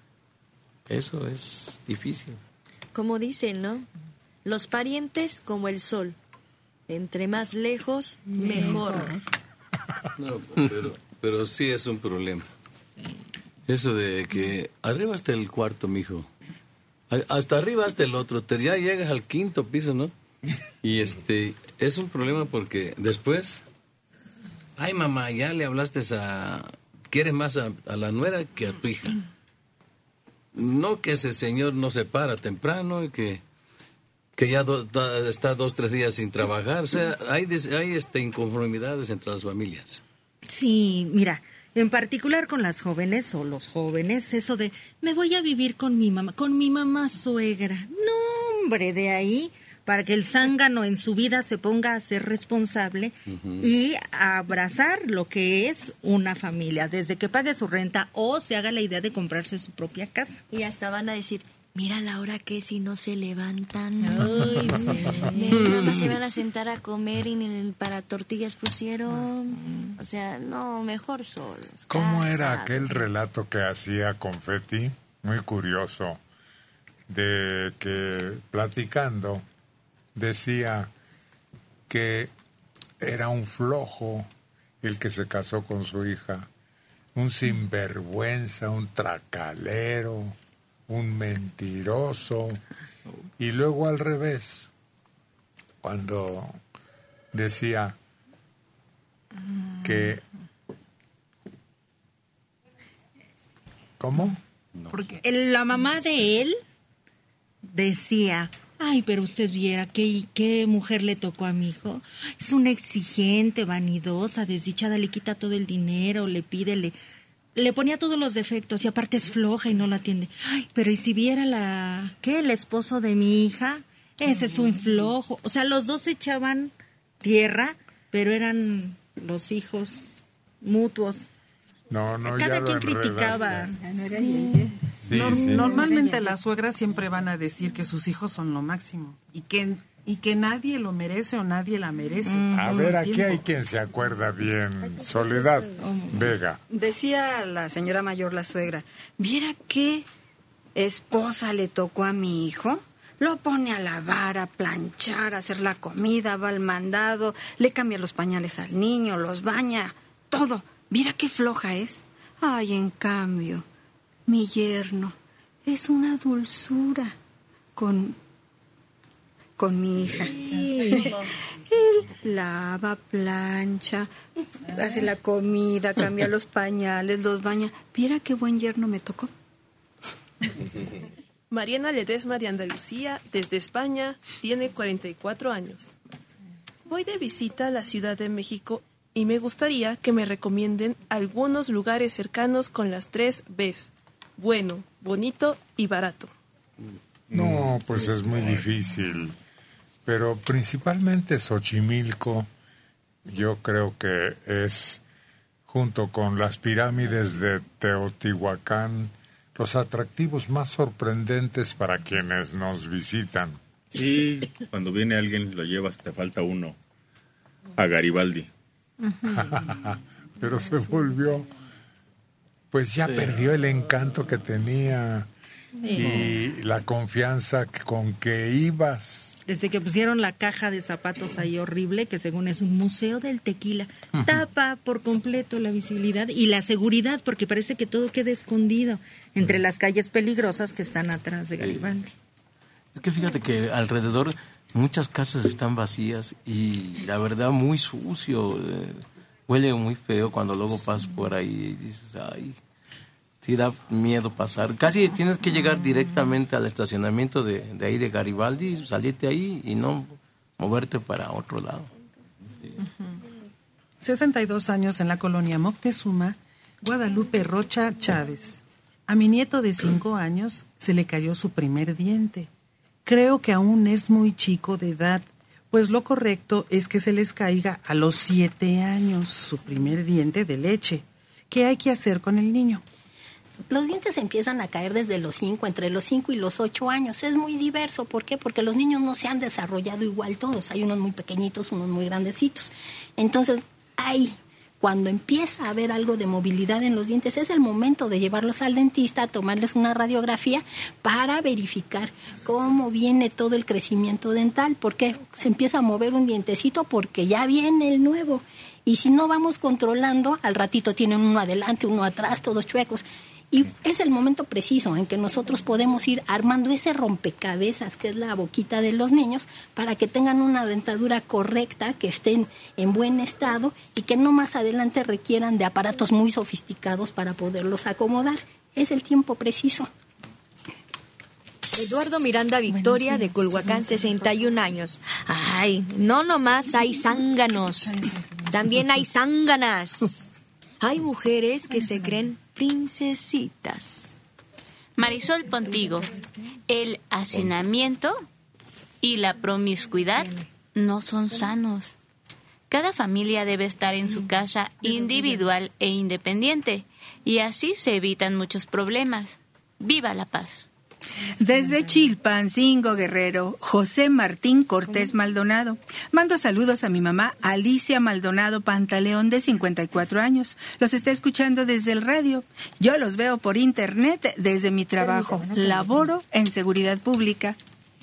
eso es difícil. Como dicen, ¿no? Los parientes como el sol. Entre más lejos, mejor. No, pero sí es un problema. Eso de que arriba está el cuarto, mijo. Hasta arriba hasta el otro. Ya llegas al 5º piso, ¿no? Y es un problema porque después, ay mamá, ya le hablaste quieres más a la nuera que a tu hija. No que ese señor no se para temprano y que ya está 2, 3 días sin trabajar. O sea, hay inconformidades entre las familias. Sí, mira, en particular con las jóvenes o los jóvenes, eso de me voy a vivir con mi mamá suegra. No, hombre, de ahí para que el zángano en su vida se ponga a ser responsable y a abrazar lo que es una familia, desde que pague su renta o se haga la idea de comprarse su propia casa. Y hasta van a decir, mira la hora que es y no se levantan. Ay, sí. Nada más se van a sentar a comer y para tortillas pusieron. O sea, no, mejor solos. ¿Cómo era aquel relato que hacía Confetti? Muy curioso. De que platicando decía que era un flojo el que se casó con su hija. Un sinvergüenza, un tracalero, un mentiroso. Y luego al revés, cuando decía que... ¿Cómo? Porque la mamá de él decía, ay, pero usted viera qué mujer le tocó a mi hijo. Es una exigente, vanidosa, desdichada, le quita todo el dinero, le pide, le ponía todos los defectos y aparte es floja y no la atiende. Ay, pero ¿y si viera el esposo de mi hija? Ese es un flojo. O sea, los dos se echaban tierra, pero eran los hijos mutuos. No, cada quien criticaba. Normalmente las suegras siempre van a decir que sus hijos son lo máximo y que y que nadie lo merece o nadie la merece. A ver, aquí hay quien se acuerda bien. Soledad Vega. Decía la señora mayor, la suegra, ¿viera qué esposa le tocó a mi hijo? Lo pone a lavar, a planchar, a hacer la comida, va al mandado, le cambia los pañales al niño, los baña, todo. ¿Viera qué floja es? Ay, en cambio, mi yerno es una dulzura con mi hija. Él lava, plancha, hace la comida, cambia los pañales, los baña. ¿Viera qué buen yerno me tocó? Mariana Ledesma de Andalucía, desde España, tiene 44 años. Voy de visita a la Ciudad de México y me gustaría que me recomienden algunos lugares cercanos con las 3 Bs: bueno, bonito y barato. No, pues es muy difícil. Pero principalmente Xochimilco, yo creo que es, junto con las pirámides de Teotihuacán, los atractivos más sorprendentes para quienes nos visitan. Y cuando viene alguien lo llevas, te falta uno, a Garibaldi. Pero se volvió, pues ya perdió el encanto que tenía y la confianza con que ibas. Desde que pusieron la caja de zapatos ahí horrible, que según es un museo del tequila, tapa por completo la visibilidad y la seguridad, porque parece que todo queda escondido entre las calles peligrosas que están atrás de Garibaldi. Es que fíjate que alrededor muchas casas están vacías y la verdad muy sucio, huele muy feo cuando luego pasas por ahí y dices, ay, sí da miedo pasar. Casi tienes que llegar directamente al estacionamiento de ahí de Garibaldi, salirte ahí y no moverte para otro lado. Sí. 62 años en la colonia Moctezuma, Guadalupe Rocha Chávez. A mi nieto de 5 años se le cayó su primer diente. Creo que aún es muy chico de edad, pues lo correcto es que se les caiga a los 7 años su primer diente de leche. ¿Qué hay que hacer con el niño? Los dientes empiezan a caer desde los 5, entre los 5 y los 8 años. Es muy diverso. ¿Por qué? Porque los niños no se han desarrollado igual todos. Hay unos muy pequeñitos, unos muy grandecitos. Entonces, ahí, cuando empieza a haber algo de movilidad en los dientes, es el momento de llevarlos al dentista, tomarles una radiografía para verificar cómo viene todo el crecimiento dental. ¿Por qué? Se empieza a mover un dientecito porque ya viene el nuevo. Y si no vamos controlando, al ratito tienen uno adelante, uno atrás, todos chuecos. Y es el momento preciso en que nosotros podemos ir armando ese rompecabezas que es la boquita de los niños para que tengan una dentadura correcta, que estén en buen estado y que no más adelante requieran de aparatos muy sofisticados para poderlos acomodar. Es el tiempo preciso. Eduardo Miranda Victoria, de Culhuacán, 61 años. Ay, no nomás hay zánganos, también hay zánganas. Hay mujeres que se creen princesitas. Marisol Pontigo, el hacinamiento y la promiscuidad no son sanos. Cada familia debe estar en su casa individual e independiente, y así se evitan muchos problemas. ¡Viva la paz! Desde Chilpancingo, Guerrero, José Martín Cortés Maldonado. Mando saludos a mi mamá Alicia Maldonado Pantaleón, de 54 años. Los está escuchando desde el radio. Yo los veo por internet desde mi trabajo. Laboro en seguridad pública.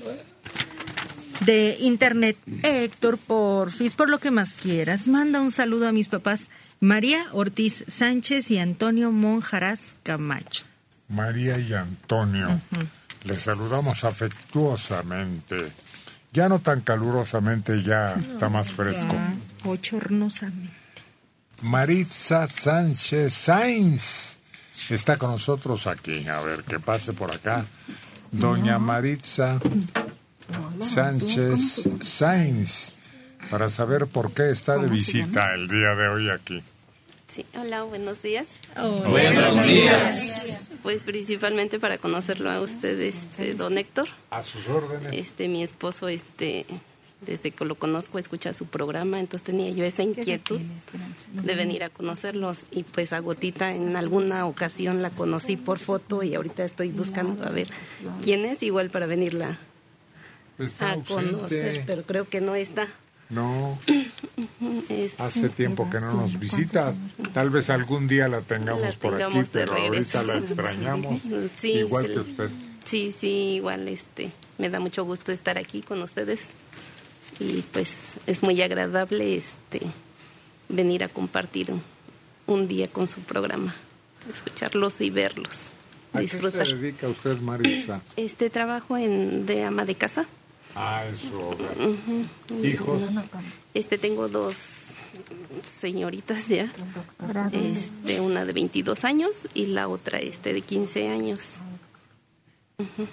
De internet, Héctor, porfis, por lo que más quieras, manda un saludo a mis papás María Ortiz Sánchez y Antonio Monjaraz Camacho. María y Antonio, les saludamos afectuosamente. Ya no tan calurosamente, ya está más fresco. Bochornosamente. Maritza Sánchez Sainz está con nosotros aquí. A ver, que pase por acá. Doña Maritza Sánchez Sainz, para saber por qué está de visita el día de hoy aquí. Sí, hola, buenos días. Hola. Buenos días. Pues principalmente para conocerlo a usted, don Héctor. A sus órdenes. Mi esposo, desde que lo conozco, escucha su programa, entonces tenía yo esa inquietud de venir a conocerlos. Y pues a Gotita en alguna ocasión la conocí por foto y ahorita estoy buscando a ver quién es, igual para venirla Está a ausente. conocer, pero creo que no está. No, Es- hace tiempo que no nos visita. Tal vez algún día la tengamos por aquí, tengamos de pero regreso. ahorita la extrañamos. Sí, igual sí. que usted. Sí, igual me da mucho gusto estar aquí con ustedes y pues es muy agradable venir a compartir un día con su programa, escucharlos y verlos, ¿A disfrutar. qué se dedica usted, Maritza? Trabajo de ama de casa. Ah, eso. Ujú. ¿Hijos? Tengo 2 señoritas ya, una de 22 años y la otra de 15 años. Ujú.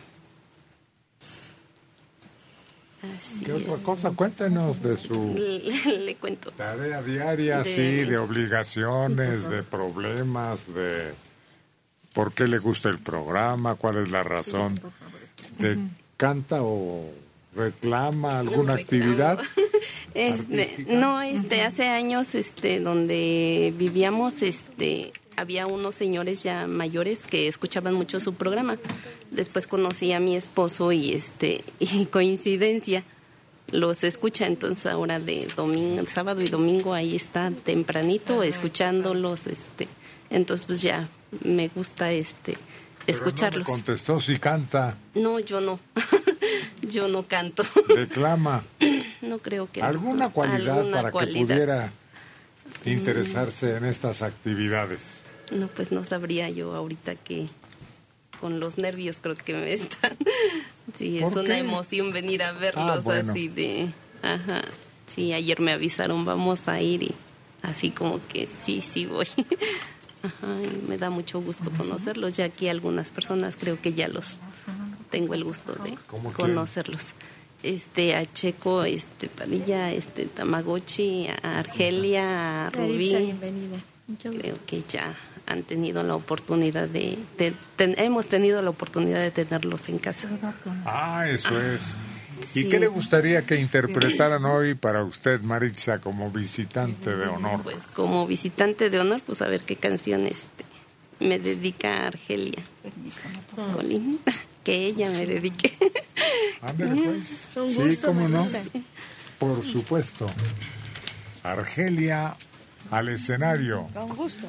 Así ¿Qué otra es. cosa? Cuéntenos de su Le cuento. tarea diaria, de obligaciones, de problemas, de por qué le gusta el programa, cuál es la razón. ¿De canta o reclama alguna actividad? No, hace años, donde vivíamos, había unos señores ya mayores que escuchaban mucho su programa. Después conocí a mi esposo y coincidencia los escucha, entonces ahora de sábado y domingo ahí está tempranito escuchándolos, entonces pues ya me gusta escucharlos. Pero no me contestó si canta, No, yo no. Yo no canto. reclama. No creo que ¿Alguna cualidad Alguna para cualidad. que pudiera interesarse en estas actividades? No, pues no sabría yo ahorita que con los nervios creo que me están. Sí, es ¿Por una qué? emoción venir a verlos bueno. así de. Ajá. Sí, ayer me avisaron, vamos a ir y así como que sí voy. Ajá, y me da mucho gusto conocerlos, ya que algunas personas creo que ya los tengo el gusto de ¿Cómo quién? conocerlos. A Checo, Padilla, Tamagotchi, a Argelia, a Rubí. Maritza, bienvenida. Creo que ya han tenido la oportunidad hemos tenido la oportunidad de tenerlos en casa. Ah, eso es. ¿Y Sí. qué le gustaría que interpretaran hoy para usted, Maritza, como visitante de honor? Pues como visitante de honor, pues a ver qué canción me dedica a Argelia Colín, que ella me dedique. Ándale, pues. Con Sí, gusto, cómo no. Maritza. Por supuesto. Argelia al escenario. Con gusto.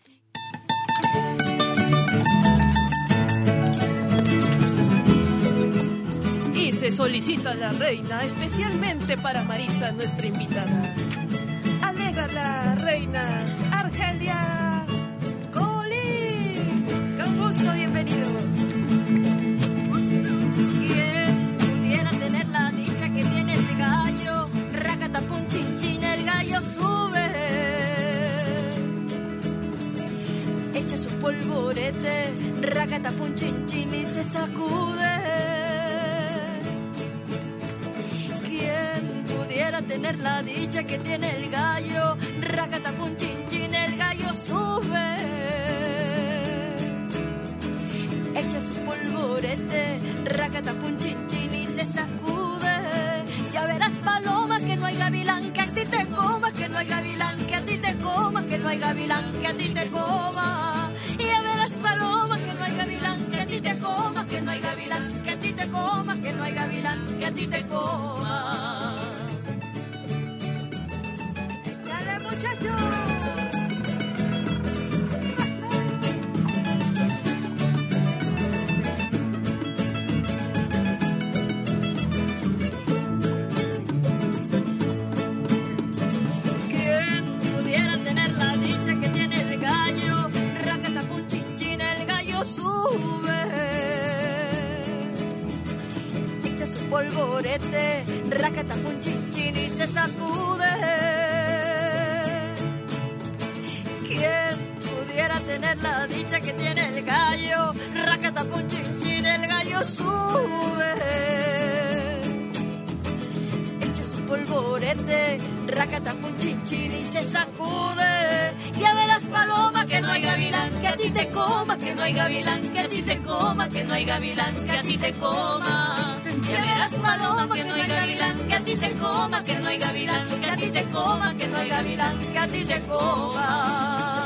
Y se solicita a la reina especialmente para Maritza, nuestra invitada. Alega la reina Argelia Colín. Con gusto, bienvenidos. ¿Quién pudiera tener la dicha que tiene el gallo? Racatapum chin chin, el gallo sube. Echa su polvorete, racatapum chin chin y se sacude. ¿Quién pudiera tener la dicha que tiene el gallo? Racatapum chin chin, el gallo sube. Echa su polvorete, racatapum chin chin y se sacude. Ya verás, paloma, que no hay gavilán que a ti te coma, que no hay gavilán que a ti te coma, que no hay gavilán que a ti te coma. Y ya verás, paloma, que no hay gavilán que a ti te coma, que no hay gavilán que a ti te coma, que no hay gavilán que a ti te coma. ¡Dale, muchachos! ¿Quién pudiera tener la dicha que tiene el gallo? Racatapum chin chin, el gallo sube. Echa su polvorete, racatapum chin chin y se sacude. ¿Quién pudiera tener la dicha que tiene el gallo? Racatapum chin chin, el gallo sube. Echa su polvorete, racatapum chin chin y se sacude. Ya verás, paloma, que no hay gavilán que a ti te coma, que no hay gavilán que a ti te coma, que no hay gavilán que a ti te coma. Ya verás, paloma, que no hay gavilán que a ti te coma, que no hay gavilán que a ti te coma, que no hay gavilán que a ti te coma.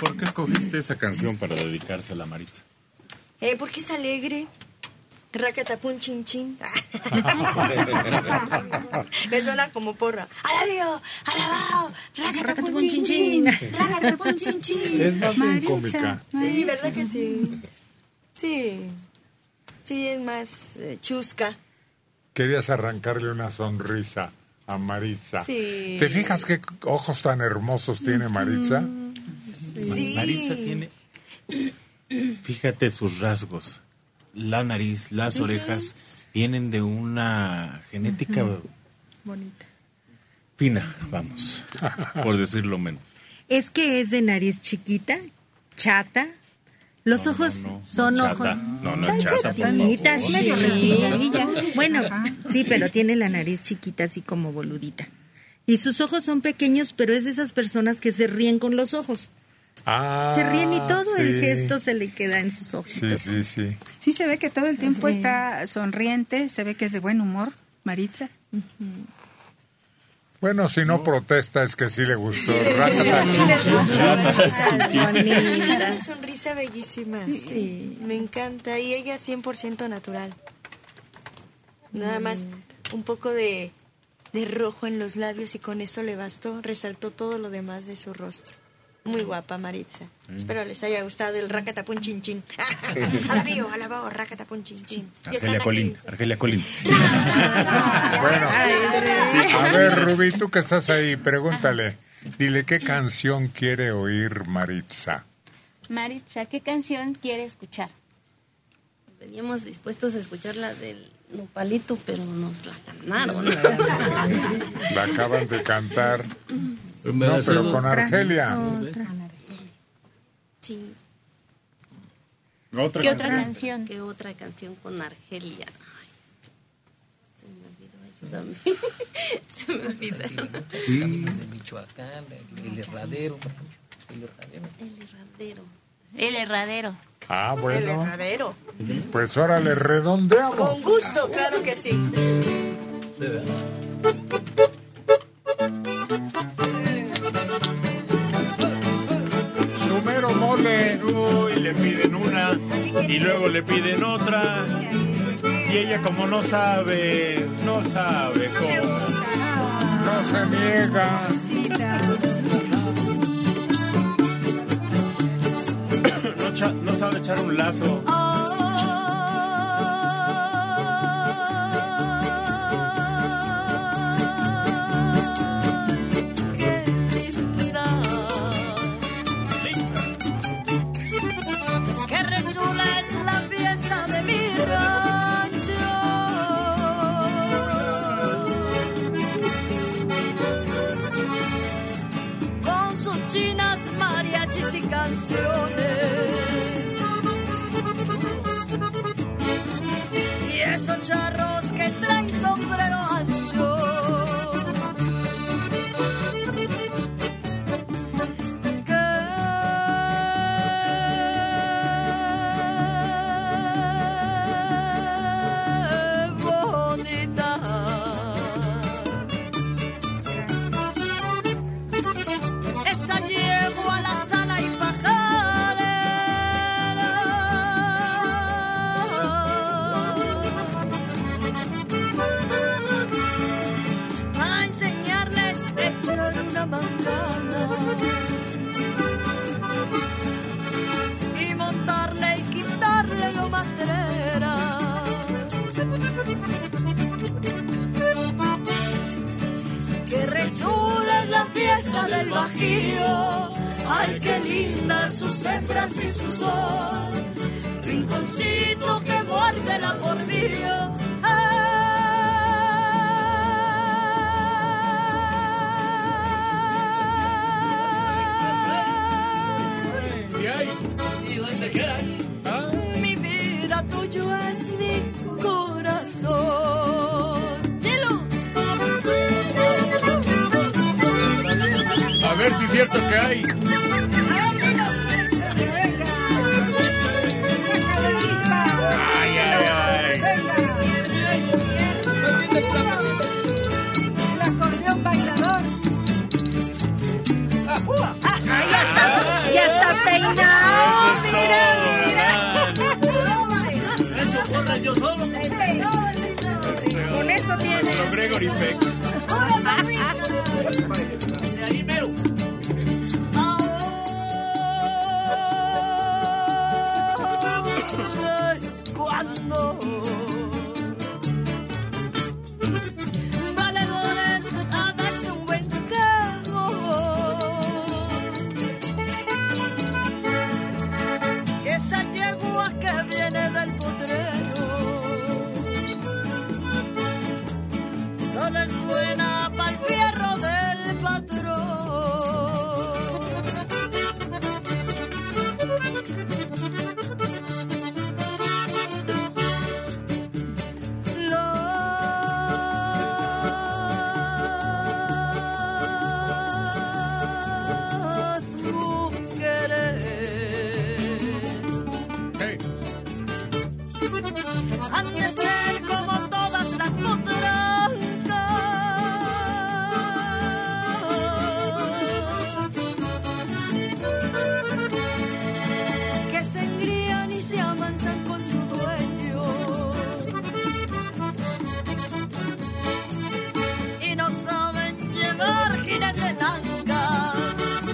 ¿por qué escogiste esa canción para dedicársela a Maritza? Porque es alegre. Racatapun chin chin. Me suena como porra. Alabío, alabao, racatapun chin chin. Racatapun chin chin. Es más bien cómica. Sí, ¿verdad que sí? Sí. Sí, es más chusca. Querías arrancarle una sonrisa a Maritza. Sí. ¿Te fijas qué ojos tan hermosos tiene Maritza? Sí. Maritza tiene... Fíjate sus rasgos. La nariz, las orejas vienen de una genética bonita, fina, vamos, por decirlo menos. Es que es de nariz chiquita, chata. Los ojos son chata. ojos. No es chata. Chatitas, por medio favor. respingadilla. Bueno, sí, pero tiene la nariz chiquita, así como boludita. Y sus ojos son pequeños, pero es de esas personas que se ríen con los ojos. Se ríen y todo el gesto se le queda en sus ojos. Sí. Sí, se ve que todo el tiempo está sonriente, se ve que es de buen humor, Maritza. Bueno, si no protesta es que sí le gustó. Una sonrisa bellísima. Sí. Me encanta. Y ella 100% natural. Nada más un poco de rojo en los labios y con eso le bastó. Resaltó todo lo demás de su rostro. Muy guapa, Maritza. Espero les haya gustado el racatapun chin chin. Alabío, alabao, racatapun chin chin. Argelia Colín. Bueno, a ver, Rubí, tú que estás ahí, pregúntale. Dile, ¿qué canción quiere oír Maritza? Maritza, ¿qué canción quiere escuchar? Veníamos dispuestos a escuchar la del Nopalito, pero nos la ganaron. La acaban de cantar. No, pero con Argelia. Sí. ¿Qué otra canción? ¿Qué otra canción con Argelia? Ay, se me olvidó, ayúdame. Se me olvidaron. Sí. De Michoacán, el herradero. El herradero. Ah, bueno. El herradero. Pues órale, redondeamos. Con gusto, claro que sí. Sumero mole. Uy, le piden una y luego le piden otra. Y ella como no sabe cómo. No se niega. No sabe echar un lazo. Qué re chula es la fiesta de mi rancho. Con sus chinas, mariachis y canciones. Y esos charros que traen sombrero ancho. Esa yegua la sana y pajarera, para enseñarles a echar una mangana y montarle y quitarle lo matrera. Qué re chula es la fiesta del Bajío. Ay, qué lindas sus hembras y su sol. Rinconcito que guarde la por mío. Mi vida tuyo es mi corazón. A ver si es cierto que hay. Ay. El acordeón bailador. Ya está sabes cuándo. Valedores a darse un buen trago. Esa yegua que viene del potrero solo es buena para el fierro del patrón. Han de ser como todas las potrantas, que se engrían y se amansan con su dueño y no saben llevar jinetelangas.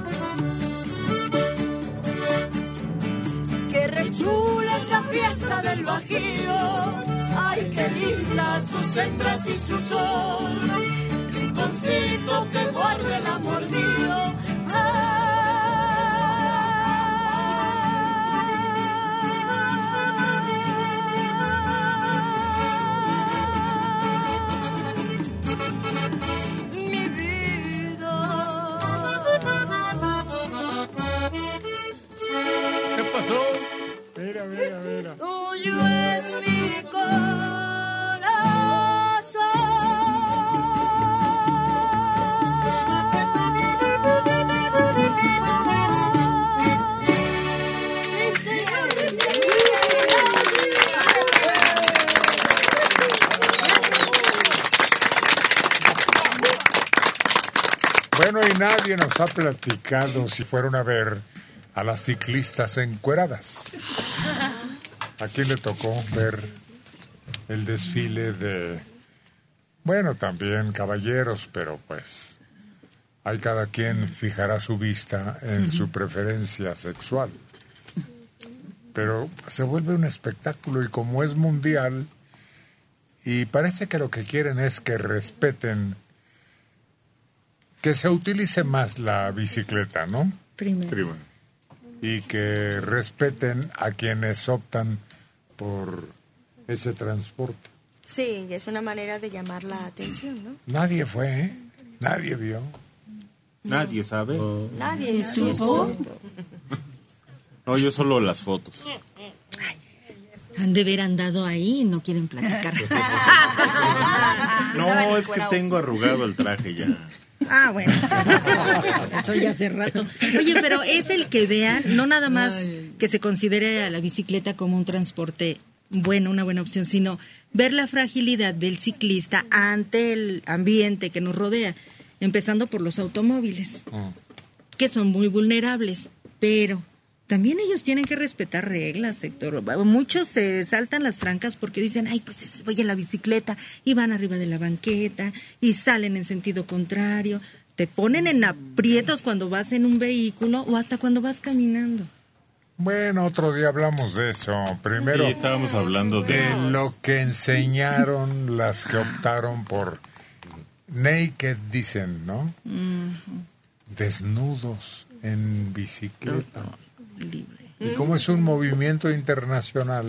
Que rechula es la fiesta del Bajío. Ay, qué lindas sus hembras y su sol, rinconcito que guarde el amor mío. Mi vida. ¿Qué pasó? Mira, mira, mira. Tuyo es mi corazón. Bueno, y nadie nos ha platicado si fueron a ver a las ciclistas encueradas. ¿A quién le tocó ver el desfile de, bueno, también caballeros, pero pues hay cada quien fijará su vista en su preferencia sexual? Pero se vuelve un espectáculo y como es mundial, y parece que lo que quieren es que respeten, que se utilice más la bicicleta, ¿no? Primero. Y que respeten a quienes optan por ese transporte. Sí, es una manera de llamar la atención, ¿no? Nadie fue, ¿eh? Nadie vio. Nadie sabe. Nadie supo. No, yo solo las fotos. Han de haber andado ahí y no quieren platicar. No, es que tengo arrugado el traje ya. Ah, bueno. Eso ya hace rato. Oye, pero es el que vean, no nada más que se considere a la bicicleta como un transporte bueno, una buena opción, sino ver la fragilidad del ciclista ante el ambiente que nos rodea, empezando por los automóviles, que son muy vulnerables, pero también ellos tienen que respetar reglas, Héctor. Muchos se saltan las trancas porque dicen, ay, pues voy en la bicicleta, y van arriba de la banqueta, y salen en sentido contrario. Te ponen en aprietos cuando vas en un vehículo o hasta cuando vas caminando. Bueno, otro día hablamos de eso. Primero, sí, estábamos hablando de lo que enseñaron las que optaron por naked, dicen, ¿no? Desnudos en bicicleta. Libre. Y como es un movimiento internacional.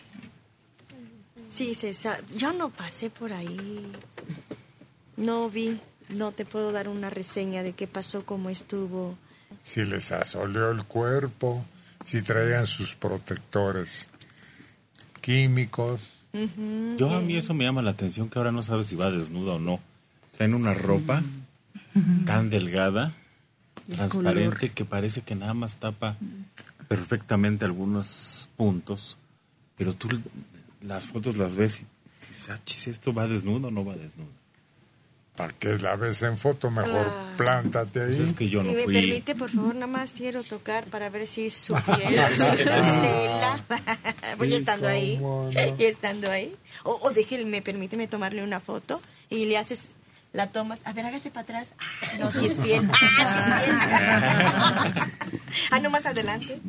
Sí, César, yo no pasé por ahí. No vi, no te puedo dar una reseña de qué pasó, cómo estuvo. Si les asoleó el cuerpo, si traían sus protectores químicos. Yo a mí eso me llama la atención, que ahora no sabes si va desnuda o no. Traen una ropa tan delgada, transparente, que parece que nada más tapa perfectamente algunos puntos, pero tú las fotos las ves y dices, ah, chis, ¿esto va desnudo o no va desnudo? ¿Para qué la ves en foto? Mejor plántate ahí. Pues es que yo no me fui. permite, por favor, nada más quiero tocar para ver si su piel, si es tela. Pues ya estando ahí, ya estando ahí. O déjeme, permíteme tomarle una foto y le haces, la tomas. A ver, hágase para atrás. No, si es piel. Sí es piel. No, más adelante.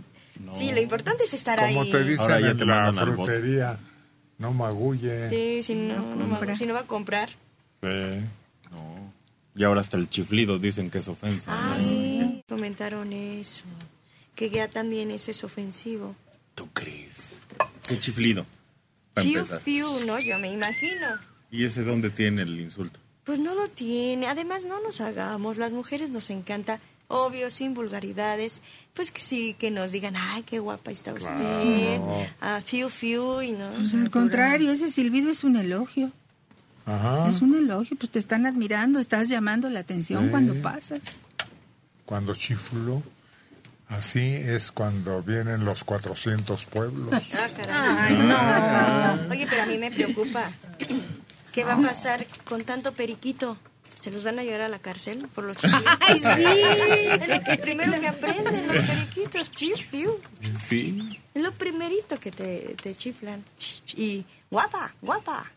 Sí, lo importante es estar ahí. Como te dicen en la frutería, no magulle. Sí, si no va a comprar. Sí. No. Y ahora hasta el chiflido dicen que es ofensa. Ah, sí, comentaron eso. Que ya también eso es ofensivo. ¿Tú crees? ¿Qué chiflido? Para Fiu, empezar. fiu, ¿no? Yo me imagino. ¿Y ese dónde tiene el insulto? Pues no lo tiene. Además, no nos hagamos. Las mujeres nos encanta, obvio, sin vulgaridades. Pues que sí, que nos digan, ay, qué guapa está usted. Ah, fiu, fiu, y no. Pues al contrario, ese silbido es un elogio. Ajá. Es un elogio, pues te están admirando, estás llamando la atención cuando pasas. Cuando chiflo, así es cuando vienen los 400 pueblos. Ah, caray. Ay, no. Oye, pero a mí me preocupa. ¿Qué va a pasar con tanto periquito? ¿Se los van a llevar a la cárcel por los chiflidos? ¡Ay, sí! Es lo primero que aprenden los periquitos. Fiu, fiu. Sí. Es lo primerito que te chiflan. Y guapa, guapa.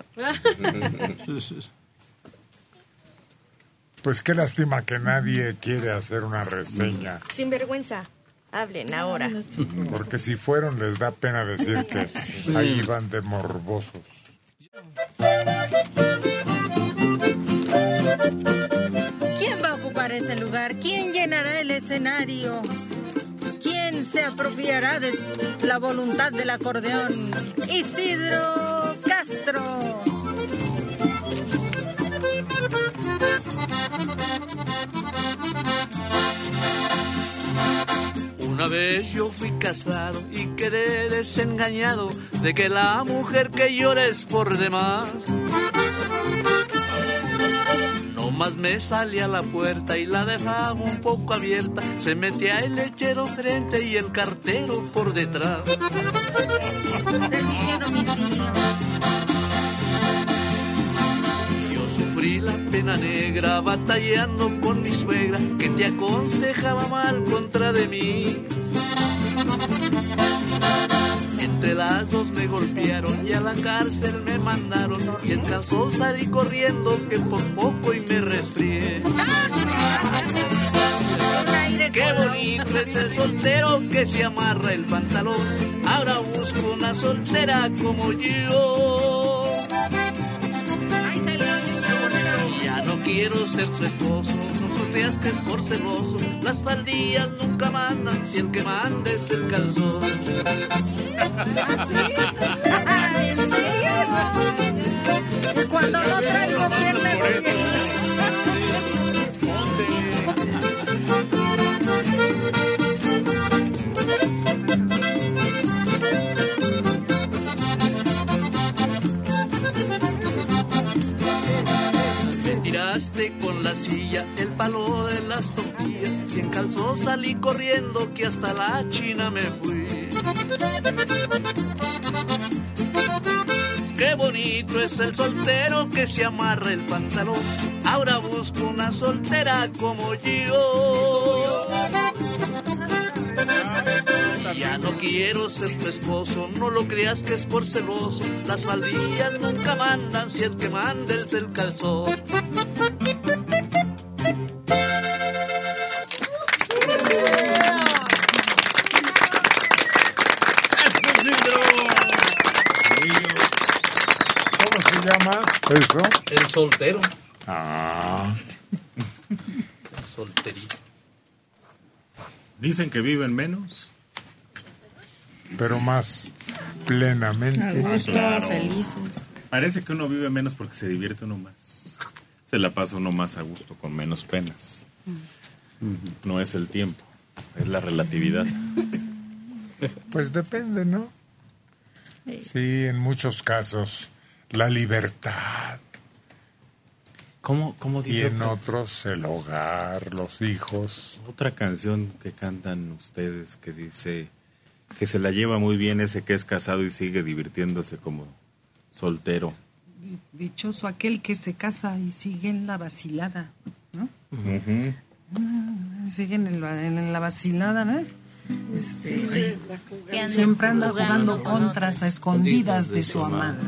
Pues qué lástima que nadie quiere hacer una reseña. Sin vergüenza, hablen ahora. Porque si fueron les da pena decir que ahí van de morbosos. ¿Quién va a ocupar ese lugar? ¿Quién llenará el escenario? ¿Quién se apropiará de la voluntad del acordeón? Isidro Castro. Una vez yo fui casado y quedé desengañado de que la mujer que llora es por demás. No más me salí a la puerta y la dejaba un poco abierta. Se metía el lechero frente y el cartero por detrás. Yo sufrí la pena negra batallando con mi suegra que te aconsejaba mal contra de mí. Entre las dos me golpearon y a la cárcel me mandaron y el calzón salí corriendo que por poco y me resfrié. Qué bonito es el soltero que se amarra el pantalón. Ahora busco una soltera como yo. Ya no quiero ser tu esposo, no creas que es por celoso. Las faldillas nunca mandan si el que manda es el calzón. ¿En serio? Cuando no traigo pierna Me tiraste con la silla el palo de las tortillas y en calzón salí corriendo que hasta la China me fui. Qué bonito es el soltero que se amarra el pantalón. Ahora busco una soltera como yo. Ya no quiero ser tu esposo, no lo creas que es por celoso. Las faldillas nunca mandan si el que manda es el calzón. ¿Cómo se llama eso? El soltero. Ah. El solterito. Dicen que viven menos, pero más plenamente. Felices. Parece que uno vive menos porque se divierte uno más. Se la pasa uno más a gusto, con menos penas. No es el tiempo, es la relatividad. Pues depende, ¿no? Sí, en muchos casos, la libertad. ¿Cómo Y dice en otra? otros, el hogar, los hijos. Otra canción que cantan ustedes que dice que se la lleva muy bien ese que es casado y sigue divirtiéndose como soltero. Dichoso aquel que se casa y sigue en la vacilada, ¿no? Sigue en la vacilada, ¿no? Siempre anda jugando contras a escondidas de su amada.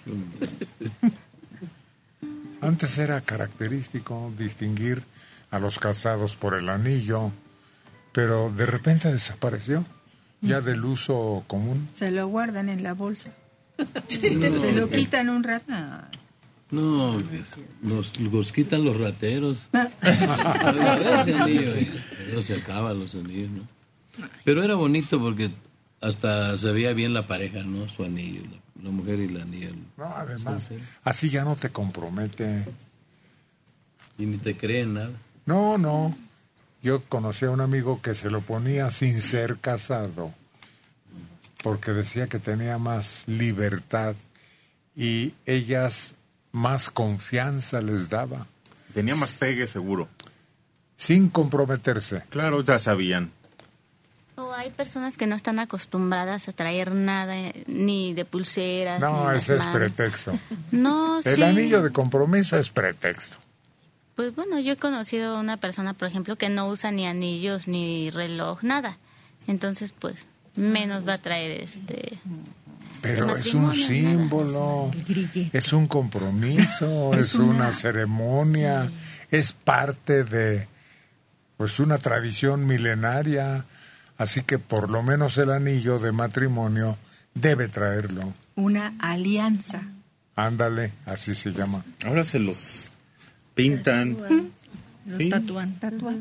Antes era característico distinguir a los casados por el anillo, pero de repente desapareció. ya del uso común. Se lo guardan en la bolsa. Te lo quitan un rato. No, los quitan los rateros. Ese anillo, no se acaba los anillos, ¿no? Pero era bonito porque hasta se veía bien la pareja, ¿no? Su anillo, la mujer y el anillo. No, además, así ya no te compromete. Y ni te creen nada. No. Yo conocí a un amigo que se lo ponía sin ser casado, porque decía que tenía más libertad y ellas más confianza les daba. Tenía más pegue seguro. Sin comprometerse. Claro, ya sabían. O hay personas que no están acostumbradas a traer nada, ni de pulseras. No, ni ese es las manos. pretexto. No, sí. El anillo de compromiso es pretexto. Pues bueno, yo he conocido a una persona, por ejemplo, que no usa ni anillos, ni reloj, nada. Entonces, pues, menos va a traer Pero es un símbolo, es un compromiso, es una ceremonia, es parte de pues una tradición milenaria, así que por lo menos el anillo de matrimonio debe traerlo. Una alianza. Ándale, así se llama. Ahora se los pintan. Los tatúan.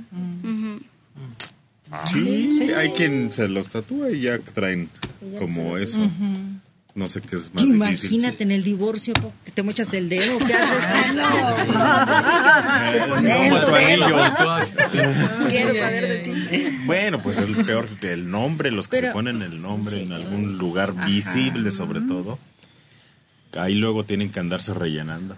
Sí, hay quien se los tatúa y ya traen como eso. No sé qué es más Imagínate difícil. en el divorcio que te mochas el dedo, ¿qué haces? Quiero saber de ti. Bueno, pues el peor, el nombre, los que se ponen el nombre en algún lugar visible sobre todo, ahí luego tienen que andarse rellenando.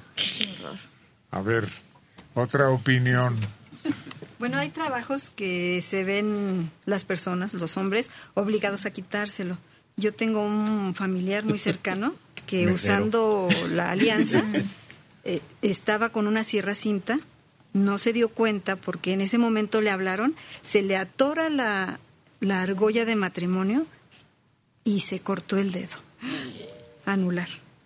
A ver, otra opinión. Bueno, hay trabajos que se ven las personas, los hombres, obligados a quitárselo. Yo tengo un familiar muy cercano que usando la alianza estaba con una sierra cinta, no se dio cuenta porque en ese momento le hablaron, se le atora la argolla de matrimonio y se cortó el dedo, anular.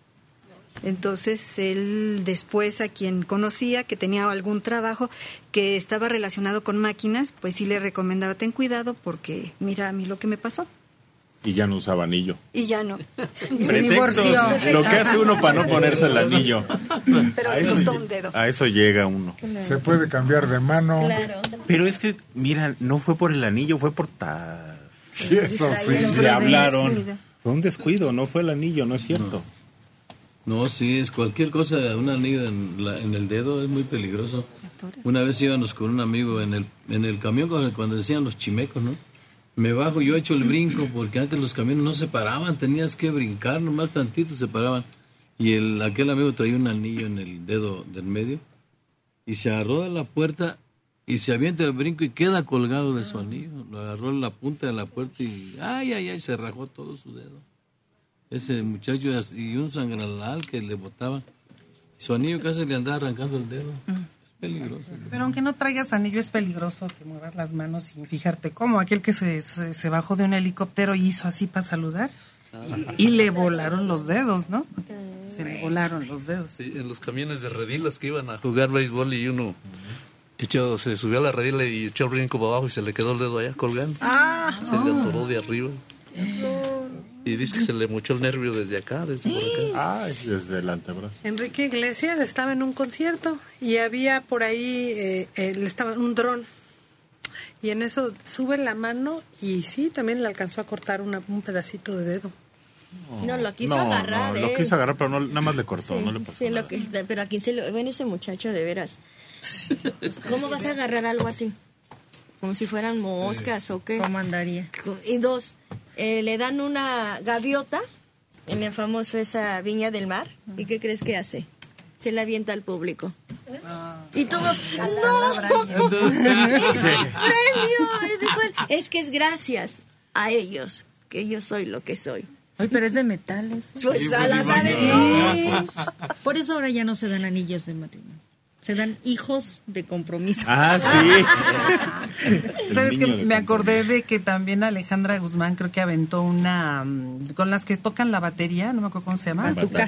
Entonces él después, a quien conocía que tenía algún trabajo que estaba relacionado con máquinas, pues sí le recomendaba, ten cuidado porque mira a mí lo que me pasó. Y ya no usaba anillo. Y ya no. Y se Pretextos, divorció. lo que hace uno para no ponerse el anillo. Pero le costó un dedo. A eso llega uno. Se puede cambiar de mano. Claro. Pero es que, mira, no fue por el anillo, fue por Sí, eso sí. Le hablaron. Fue un descuido, no fue el anillo, no es cierto. No, sí, es cualquier cosa, un anillo en el dedo es muy peligroso. Una vez íbamos con un amigo en el camión cuando decían los chimecos, ¿no? Me bajo, yo echo el brinco, porque antes los camiones no se paraban, tenías que brincar, nomás tantito se paraban. Y aquel amigo traía un anillo en el dedo del medio, y se agarró de la puerta, y se avienta el brinco y queda colgado de su anillo. Lo agarró en la punta de la puerta y se rajó todo su dedo. Ese muchacho, y un sangranal que le botaba. Su anillo casi le andaba arrancando el dedo. Peligroso. Pero aunque no traigas anillo, es peligroso que muevas las manos sin fijarte cómo. Aquel que se bajó de un helicóptero y hizo así para saludar y le volaron los dedos, ¿no? Se le volaron los dedos. Sí, en los camiones de redilas que iban a jugar béisbol y uno se subió a la redila y echó el brinco para abajo y se le quedó el dedo allá colgando. Se le atoró de arriba. Y dice que se le mochó el nervio desde acá, desde por acá. Desde el antebrazo. Enrique Iglesias estaba en un concierto y había por ahí estaba un dron. Y en eso sube la mano y sí, también le alcanzó a cortar un pedacito de dedo. No, lo quiso agarrar. Lo quiso agarrar, pero nada más le cortó, no le pasó nada. Pero aquí ven ese muchacho de veras. ¿Cómo vas a agarrar algo así? Como si fueran moscas o qué. ¿Cómo andaría? Y dos, le dan una gaviota en el famoso esa Viña del Mar. ¿Y qué crees que hace? Se la avienta al público. Y todos, ¡no! ¡Es el premio! Es que es gracias a ellos que yo soy lo que soy. Ay, pero es de metales. Pues a la saben, no. Por eso ahora ya no se dan anillos de matrimonio. Se dan hijos de compromiso. Sí. ¿Sabes qué? Me acordé de que también Alejandra Guzmán creo que aventó una con las que tocan la batería, no me acuerdo cómo se llama.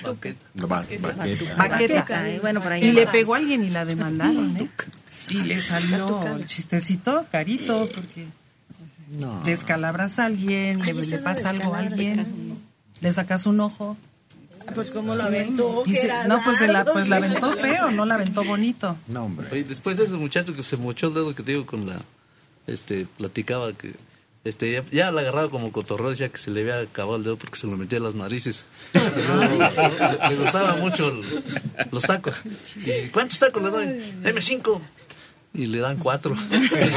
Baqueta. Bueno, por ahí y le pegó a alguien y la demandaron, ¿eh? Y le salió el chistecito carito porque Descalabras a alguien, le pasa algo a alguien, le sacas un ojo. Pues como lo aventó, pues la aventó feo, no la aventó bonito. No, hombre. Oye, después de ese muchacho que se mochó el dedo que te digo con la, platicaba que, ya la agarraba como cotorreo, decía que se le había acabado el dedo porque se lo metía en las narices. Le gustaba mucho los tacos. ¿Y cuántos tacos le doy? Deme 5. Y le dan 4. A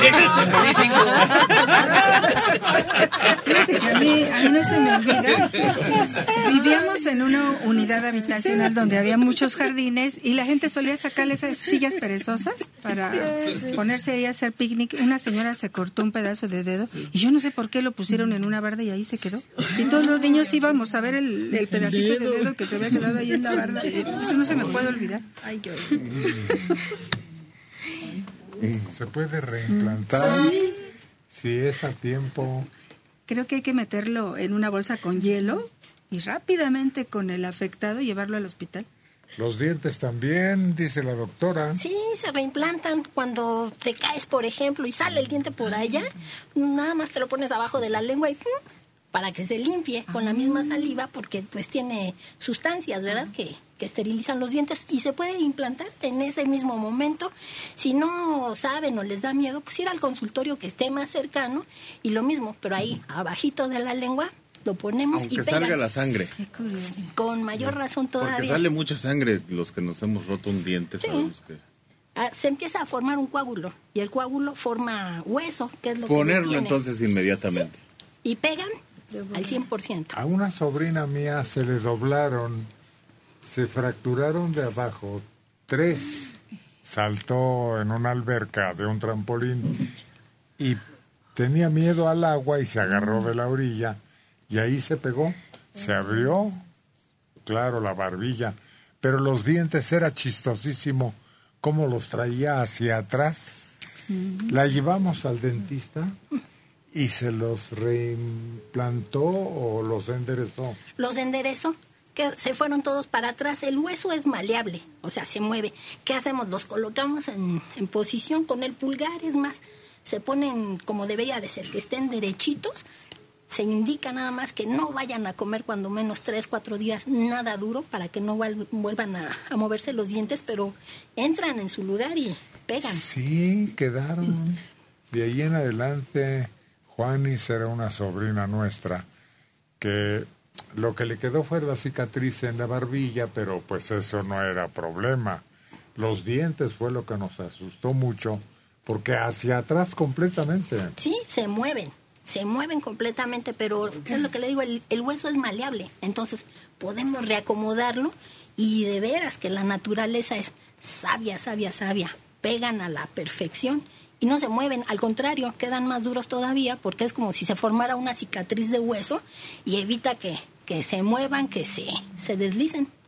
mí no se me olvida. Vivíamos en una unidad habitacional donde había muchos jardines y la gente solía sacarle esas sillas perezosas para ponerse ahí a hacer picnic. Una señora se cortó un pedazo de dedo y yo no sé por qué lo pusieron en una barda y ahí se quedó. Y todos los niños íbamos a ver el pedacito de dedo que se había quedado ahí en la barda. Eso no se me puede olvidar. Ay, yo. ¿Se puede reimplantar si es a tiempo? Creo que hay que meterlo en una bolsa con hielo y rápidamente con el afectado llevarlo al hospital. Los dientes también, dice la doctora. Sí, se reimplantan cuando te caes, por ejemplo, y sale el diente por allá. Nada más te lo pones abajo de la lengua y para que se limpie con la misma saliva, porque pues tiene sustancias, ¿verdad?, que esterilizan los dientes y se puede implantar en ese mismo momento. Si no saben o les da miedo, pues ir al consultorio que esté más cercano y lo mismo, pero ahí, abajito de la lengua, lo ponemos aunque y pega. salga la sangre. Con mayor razón todavía. Porque sale mucha sangre, los que nos hemos roto un diente, sabemos que... Se empieza a formar un coágulo y el coágulo forma hueso, que es lo ponerlo que tiene. Entonces inmediatamente. Sí. Y pegan al 100%. A una sobrina mía se le doblaron, se fracturaron de abajo 3. Saltó en una alberca de un trampolín y tenía miedo al agua y se agarró de la orilla y ahí se pegó, se abrió, claro, la barbilla, pero los dientes era chistosísimo cómo los traía hacia atrás. La llevamos al dentista y se los reimplantó o los enderezó. Los enderezó, que se fueron todos para atrás. El hueso es maleable, o sea, se mueve. ¿Qué hacemos? Los colocamos en posición con el pulgar, es más, se ponen como debería de ser, que estén derechitos. Se indica nada más que no vayan a comer cuando menos 3-4 días nada duro para que no vuelvan a moverse los dientes, pero entran en su lugar y pegan. Sí, quedaron. De ahí en adelante, Juanis era una sobrina nuestra que lo que le quedó fue la cicatriz en la barbilla, pero pues eso no era problema. Los dientes fue lo que nos asustó mucho, porque hacia atrás completamente. Sí, se mueven completamente, pero es lo que le digo, el hueso es maleable, entonces podemos reacomodarlo y de veras que la naturaleza es sabia, pegan a la perfección y no se mueven, al contrario, quedan más duros todavía porque es como si se formara una cicatriz de hueso y evita que se muevan, que se deslicen.